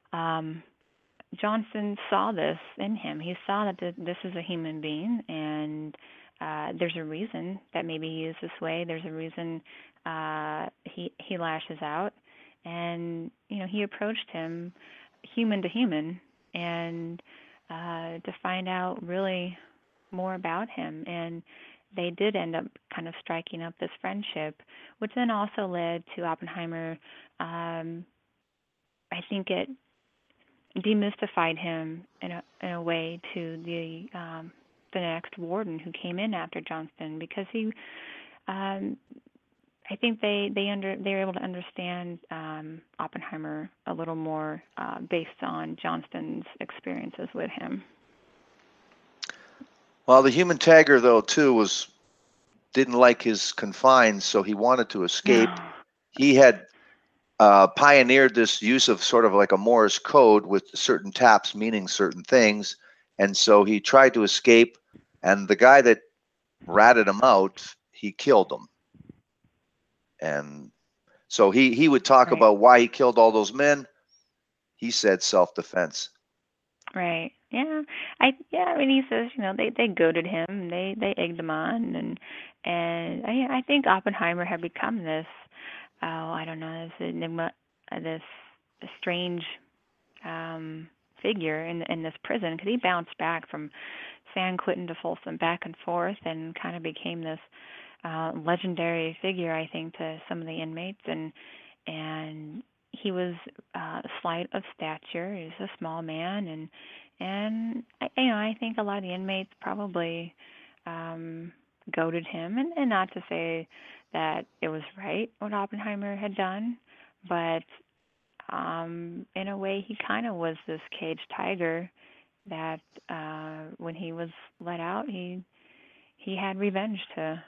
Johnston saw this in him. He saw that this is a human being, and there's a reason that maybe he is this way. There's a reason he lashes out, and he approached him human to human, and to find out really more about him. And they did end up kind of striking up this friendship, which then also led to Oppenheimer. I think it demystified him in a way to the next warden who came in after Johnston, because he I think they were able to understand Oppenheimer a little more based on Johnston's experiences with him. Well, the human tagger, though, too, didn't like his confines, so he wanted to escape. He had pioneered this use of sort of like a Morse code with certain taps meaning certain things, and so he tried to escape, and the guy that ratted him out, he killed him. And so he would talk about why he killed all those men. He said self-defense. Right. Yeah. I mean, he says, they goaded him, they egged him on, and I think Oppenheimer had become this, I don't know, this enigma, this strange figure in this prison, because he bounced back from San Quentin to Folsom back and forth, and kind of became this legendary figure, I think, to some of the inmates. And he was slight of stature. He was a small man, and I think a lot of the inmates probably goaded him, and not to say that it was right what Oppenheimer had done, but in a way, he kind of was this caged tiger that when he was let out, he had revenge to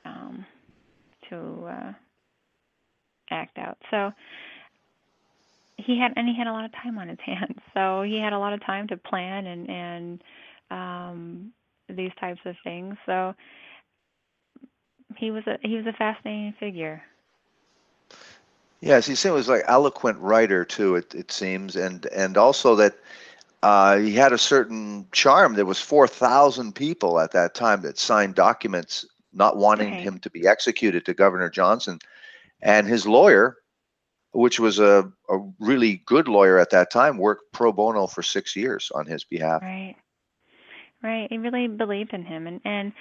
act out. So he had a lot of time on his hands. So he had a lot of time to plan and these types of things. So he was a fascinating figure. Yes, he was like eloquent writer too. It seems, and also that he had a certain charm. There was 4,000 people at that time that signed documents not wanting him to be executed to Governor Johnson, and his lawyer, which was a really good lawyer at that time, worked pro bono for 6 years on his behalf. Right. He really believed in him, and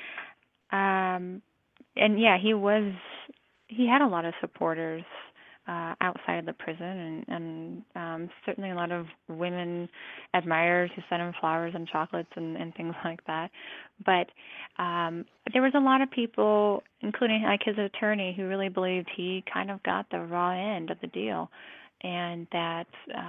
yeah, he had a lot of supporters outside of the prison, and certainly a lot of women admirers who sent him flowers and chocolates and things like that. But there was a lot of people, including like his attorney, who really believed he kind of got the raw end of the deal, and that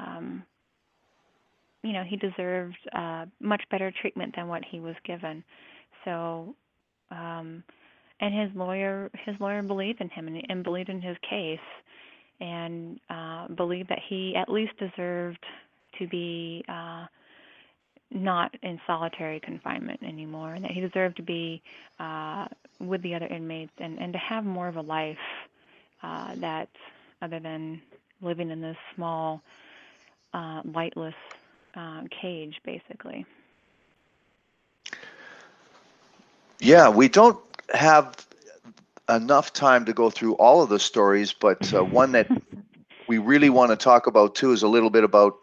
he deserved much better treatment than what he was given. So, and his lawyer believed in him and believed in his case, and believed that he at least deserved to be not in solitary confinement anymore, and that he deserved to be with the other inmates and to have more of a life that other than living in this small, lightless cage, basically. Yeah, we don't have enough time to go through all of the stories, but one that we really want to talk about too is a little bit about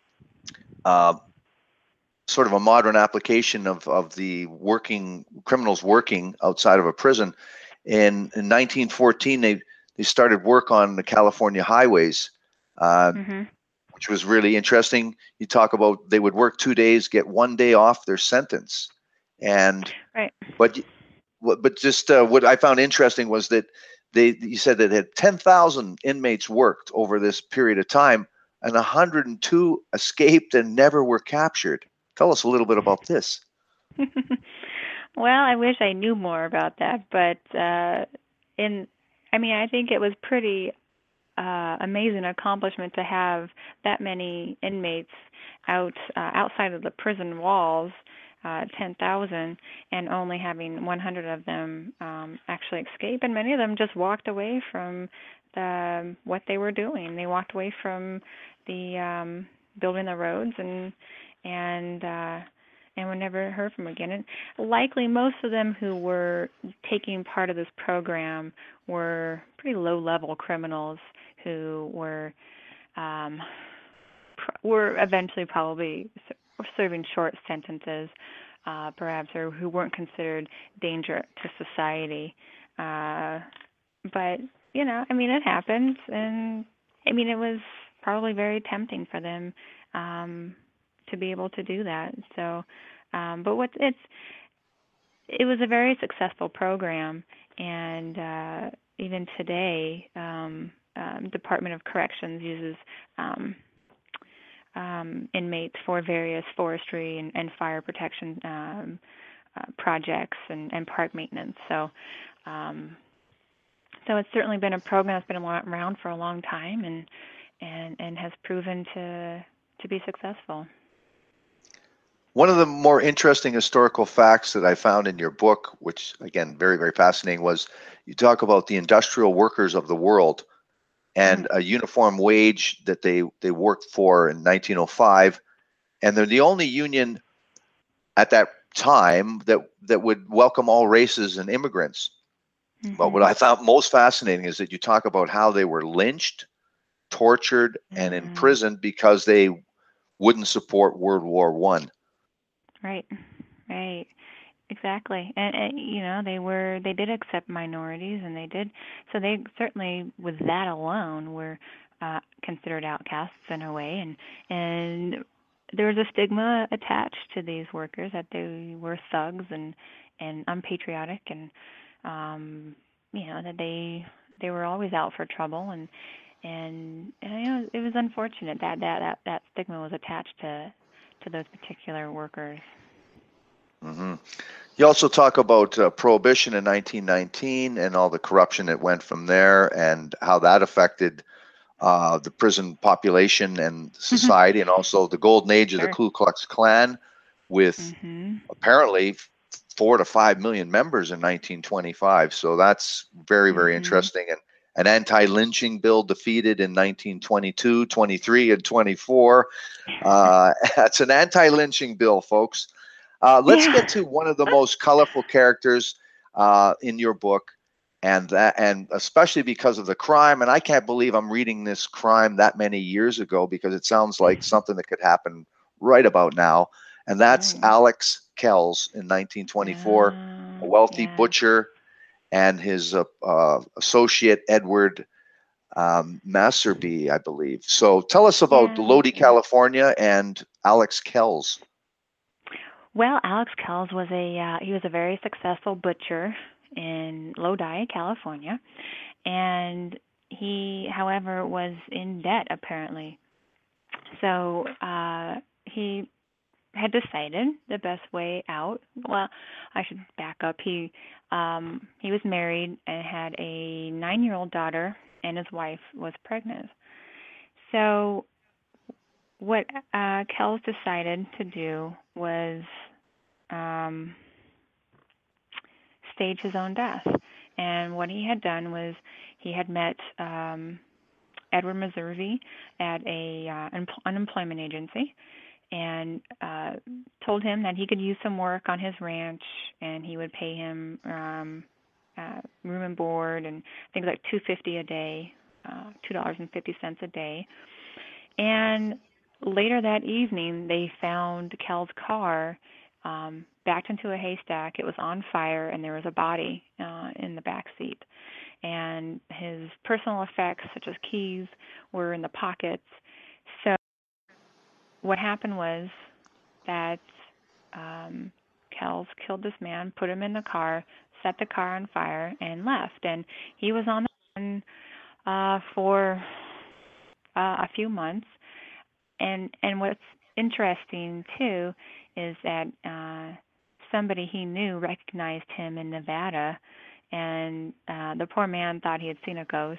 sort of a modern application of the criminals working outside of a prison. In 1914, they started work on the California highways, which was really interesting. You talk about they would work 2 days, get 1 day off their sentence, and but just what I found interesting was that you said that had 10,000 inmates worked over this period of time, and 102 escaped and never were captured. Tell us a little bit about this. Well, I wish I knew more about that, but I think it was pretty amazing accomplishment to have that many inmates outside of the prison walls. 10,000, and only having 100 of them actually escape, and many of them just walked away from what they were doing. They walked away from the building the roads, and were never heard from again. And likely most of them who were taking part of this program were pretty low-level criminals who were eventually probably serving short sentences, perhaps, or who weren't considered danger to society. But, it happens, and, it was probably very tempting for them to be able to do that. So, but it was a very successful program, and even today, Department of Corrections uses inmates for various forestry and fire protection projects and park maintenance. So it's certainly been a program that's been around for a long time and has proven to be successful. One of the more interesting historical facts that I found in your book, which again, very, very fascinating, was you talk about the industrial workers of the world and a uniform wage that they worked for in 1905, and they're the only union at that time that would welcome all races and immigrants. But what I found most fascinating is that you talk about how they were lynched, tortured, and imprisoned because they wouldn't support World War I. Right. Exactly. And they did accept minorities, and they certainly, with that alone, were considered outcasts in a way, and there was a stigma attached to these workers that they were thugs and unpatriotic, and that they were always out for trouble, and it was unfortunate that stigma was attached to those particular workers. Hmm. You also talk about Prohibition in 1919 and all the corruption that went from there, and how that affected the prison population and society, and also the golden age of the Sure. Ku Klux Klan, with Mhm. apparently 4 to 5 million members in 1925. So that's very, very Mhm. interesting. And an anti-lynching bill defeated in 1922, 23, and 24. That's an anti-lynching bill, folks. Let's Yeah. get to one of the most colorful characters in your book, and especially because of the crime. And I can't believe I'm reading this crime that many years ago, because it sounds like something that could happen right about now. And that's Right. Alex Kells in 1924, a wealthy Yeah. butcher, and his associate Edward Masserby, I believe. So tell us about Yeah. Lodi, California, and Alex Kells. Well, Alex Kells was he was a very successful butcher in Lodi, California, and he, however, was in debt apparently. So he had decided the best way out. Well, I should back up. He was married and had a 9-year-old daughter, and his wife was pregnant. So what Kells decided to do was um, stage his own death. And what he had done was he had met Edward Meservey at a unemployment agency, and told him that he could use some work on his ranch, and he would pay him room and board, and I think it was like $2.50 a day, $2.50 a day. And later that evening, they found Kel's car backed into a haystack. It was on fire, and there was a body in the back seat. And his personal effects, such as keys, were in the pockets. So what happened was that Kells killed this man, put him in the car, set the car on fire, and left. And he was on the run for a few months. And what's interesting too is that somebody he knew recognized him in Nevada, and the poor man thought he had seen a ghost,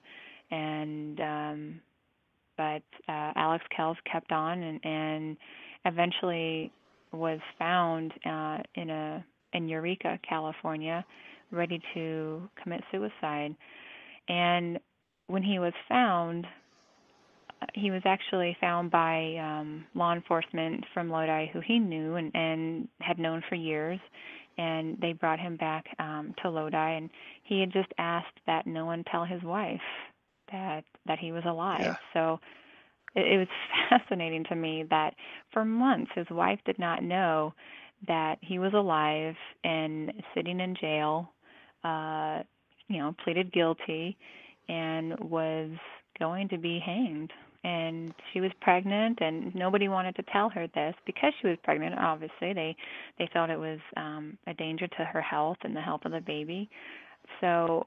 and but Alex Kells kept on, and eventually was found in Eureka, California, ready to commit suicide. And when he was found, he was actually found by law enforcement from Lodi, who he knew and had known for years, and they brought him back to Lodi, and he had just asked that no one tell his wife that he was alive. Yeah. So it was fascinating to me that for months his wife did not know that he was alive and sitting in jail, pleaded guilty, and was going to be hanged. And she was pregnant, and nobody wanted to tell her this because she was pregnant. Obviously, they felt it was a danger to her health and the health of the baby. So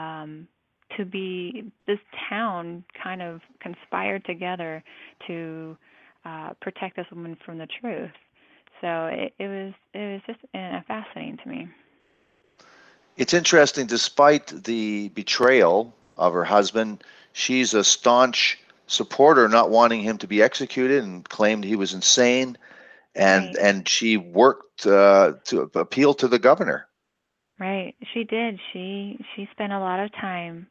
this town kind of conspired together to protect this woman from the truth. So it was just fascinating to me. It's interesting, despite the betrayal of her husband, she's a staunch supporter, not wanting him to be executed, and claimed he was insane. And Right. and she worked to appeal to the governor. Right. She did. She spent a lot of time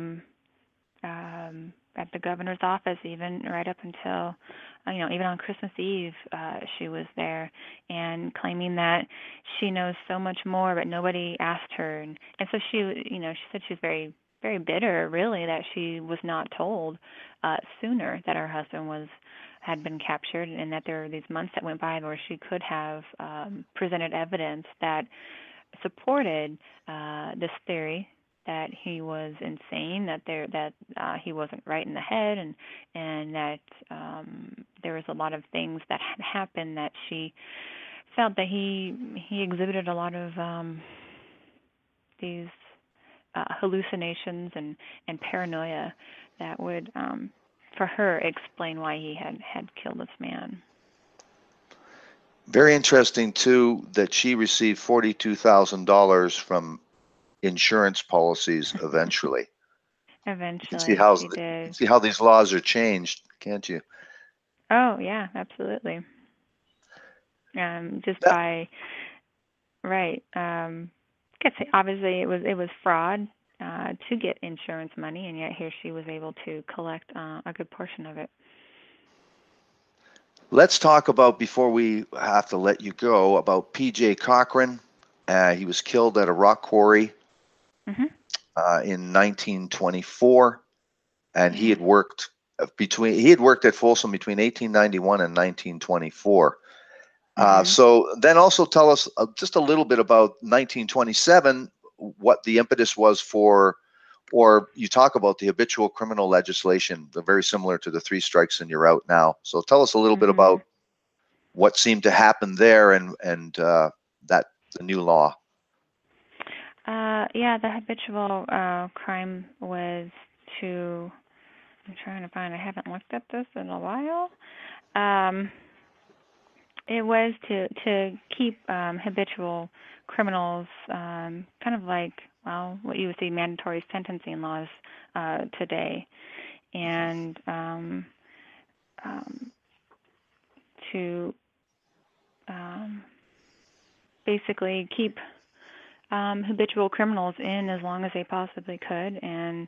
at the governor's office, even right up until, even on Christmas Eve, she was there, and claiming that she knows so much more, but nobody asked her, and so she said she's very, very bitter, really, that she was not told sooner that her husband had been captured, and that there were these months that went by where she could have presented evidence that supported this theory that he was insane, that he wasn't right in the head, and that there was a lot of things that had happened that she felt that he exhibited a lot of these hallucinations and paranoia that would, for her, explain why he had killed this man. Very interesting, too, that she received $42,000 from insurance policies eventually. Eventually, you can she did. see how these laws are changed, can't you? Oh, yeah, absolutely. Just That- by, right. Obviously, it was fraud to get insurance money, and yet here she was able to collect a good portion of it. Let's talk about, before we have to let you go, about P.J. Cochran. He was killed at a rock quarry in 1924, and he had worked at Folsom between 1891 and 1924. So then also tell us just a little bit about 1927, what the impetus was for, or you talk about the habitual criminal legislation, very similar to the 3 strikes and you're out now. So tell us a little bit about what seemed to happen there and that the new law. Yeah, the habitual crime was to, I'm trying to find, I haven't looked at this in a while. It was to keep habitual criminals kind of like, well, what you would see mandatory sentencing laws today, and to basically keep habitual criminals in as long as they possibly could, and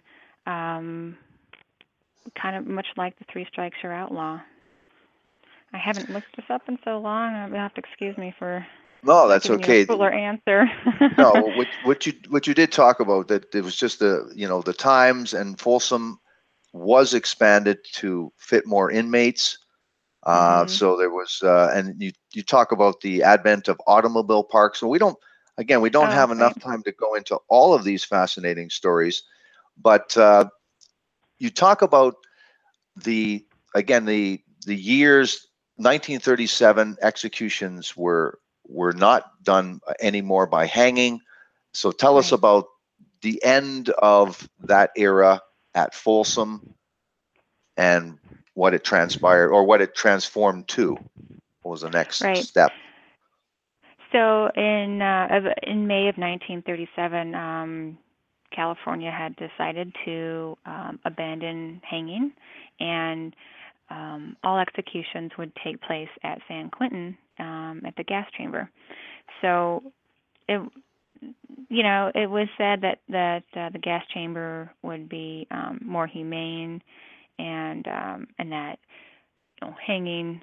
kind of much like the 3 strikes you're outlaw. I haven't looked this up in so long. You'll have to excuse me for that's okay. A fuller answer. No, what you did talk about, that it was just the times, and Folsom was expanded to fit more inmates. So there was, and you talk about the advent of automobile parks. So we don't have enough time to go into all of these fascinating stories, but you talk about the years. 1937 executions were not done anymore by hanging. So tell us about the end of that era at Folsom and what it transpired, or what it transformed to. What was the next step? So in May of 1937, California had decided to abandon hanging, and all executions would take place at San Quentin at the gas chamber. So it was said that the gas chamber would be more humane, and that hanging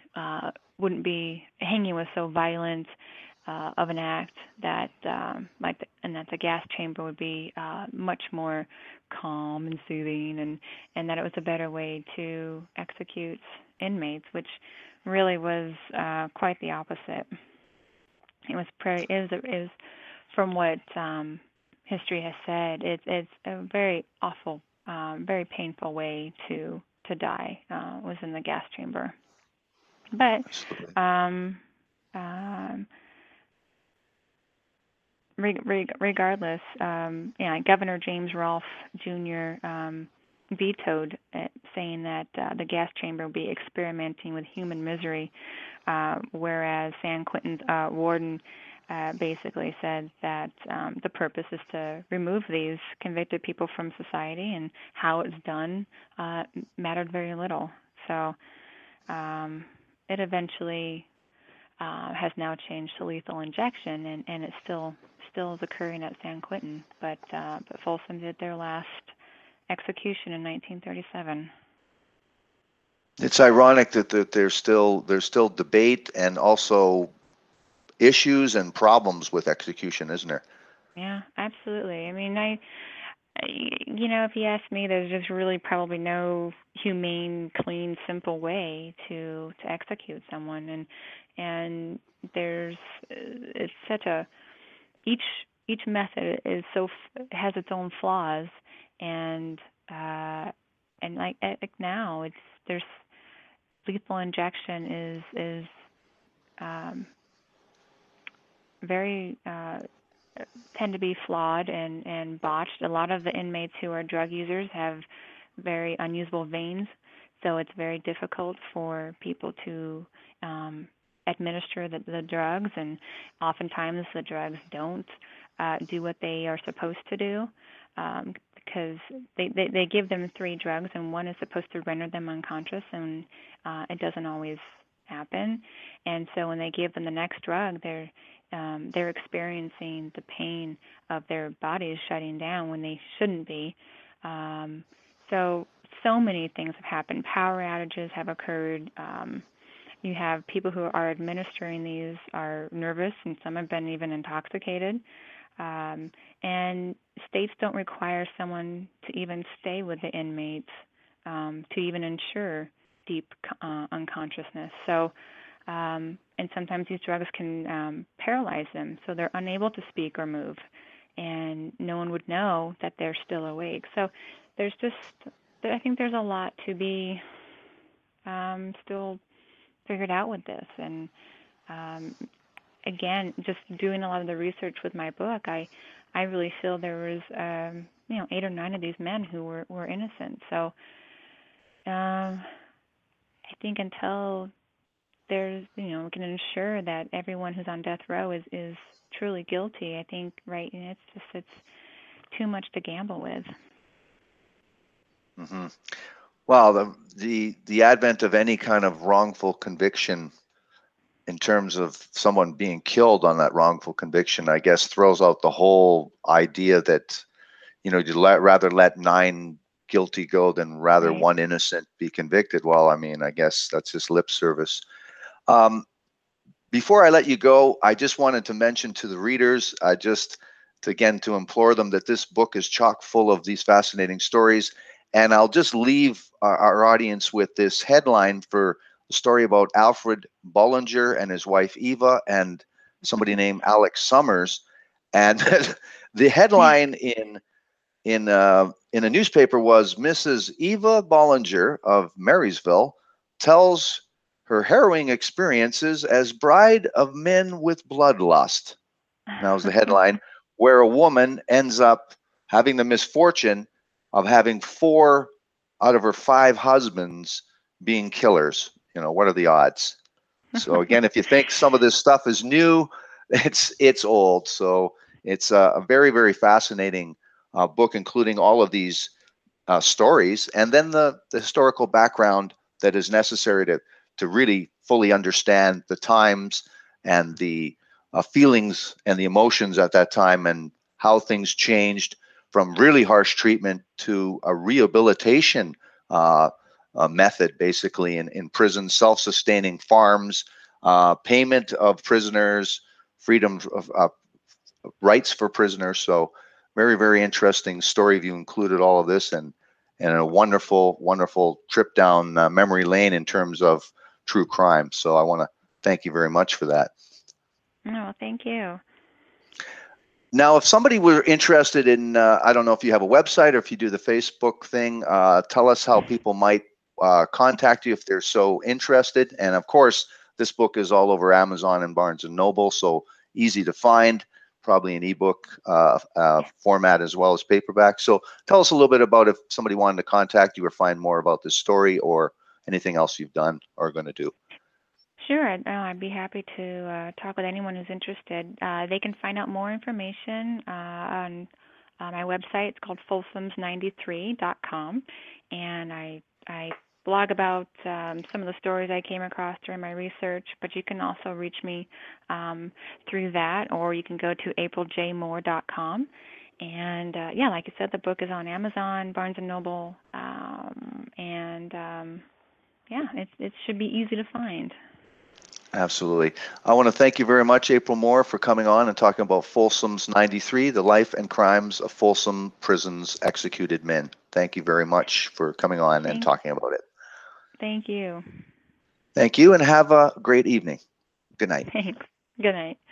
was so violent of an act that and that the gas chamber would be much more calm and soothing, and that it was a better way to execute inmates, which really was quite the opposite. It was from what history has said, it's a very awful, very painful way to die, was in the gas chamber. But regardless, Governor James Rolfe Jr. Vetoed it, saying that the gas chamber would be experimenting with human misery, whereas San Quentin's warden basically said that the purpose is to remove these convicted people from society, and how it's done mattered very little. So it eventually has now changed to lethal injection, and it still is occurring at San Quentin. But Folsom did their last execution in 1937. It's ironic that there's still debate and also issues and problems with execution, isn't there? Yeah, absolutely. I mean, If you ask me, there's just really probably no humane, clean, simple way to execute someone, and there's it's such a each each method is has its own flaws, and uh, like now there's lethal injection is um, very tend to be flawed and botched. A lot of the inmates who are drug users have very unusable veins, so it's very difficult for people to administer the drugs, and oftentimes the drugs don't do what they are supposed to do, because they give them 3 drugs, and one is supposed to render them unconscious, and it doesn't always happen. And so when they give them the next drug, they're experiencing the pain of their bodies shutting down when they shouldn't be. So many things have happened. Power outages have occurred. You have people who are administering these are nervous, and some have been even intoxicated. And states don't require someone to even stay with the inmates to even ensure deep unconsciousness. So, and sometimes these drugs can paralyze them, so they're unable to speak or move, and no one would know that they're still awake. So I think there's a lot to be still figured out with this. And again, just doing a lot of the research with my book, I really feel there was 8 or 9 of these men who were innocent. So I think until there's we can ensure that everyone who's on death row is truly guilty, I think it's too much to gamble with. Mm-hmm. Well, the advent of any kind of wrongful conviction in terms of someone being killed on that wrongful conviction, I guess, throws out the whole idea that, you'd rather let 9 guilty go than rather Right. 1 innocent be convicted. Well, I mean, I guess that's just lip service. Before I let you go, I just wanted to mention to the readers, to implore them that this book is chock full of these fascinating stories. And I'll just leave our audience with this headline for the story about Alfred Bullinger and his wife Eva and somebody named Alex Summers. And the headline in a newspaper was Mrs. Eva Bullinger of Marysville tells her harrowing experiences as bride of men with bloodlust. That was the headline, where a woman ends up having the misfortune of having 4 out of her 5 husbands being killers. What are the odds? So again, if you think some of this stuff is new, it's old. So it's a very, very fascinating book, including all of these stories, and then the historical background that is necessary to really fully understand the times and the feelings and the emotions at that time, and how things changed from really harsh treatment to a rehabilitation method, basically in prison, self-sustaining farms, payment of prisoners, freedom of rights for prisoners. So very, very interesting story. You included all of this, and a wonderful, wonderful trip down memory lane in terms of true crime. So I want to thank you very much for that. No, thank you. Now, if somebody were interested in, I don't know if you have a website or if you do the Facebook thing, tell us how people might contact you if they're so interested. And of course, this book is all over Amazon and Barnes & Noble, so easy to find, probably an ebook format as well as paperback. So tell us a little bit about if somebody wanted to contact you or find more about this story or anything else you've done or are going to do. Sure, I'd be happy to talk with anyone who's interested. They can find out more information on my website. It's called folsoms93.com, and I blog about some of the stories I came across during my research, but you can also reach me through that, or you can go to apriljmoore.com. And like you said, the book is on Amazon, Barnes & Noble, and it should be easy to find. Absolutely. I want to thank you very much, April Moore, for coming on and talking about Folsom's 93, The Life and Crimes of Folsom Prison's Executed Men. Thank you very much for coming on and talking about it. Thank you. Thank you, and have a great evening. Good night. Thanks. Good night.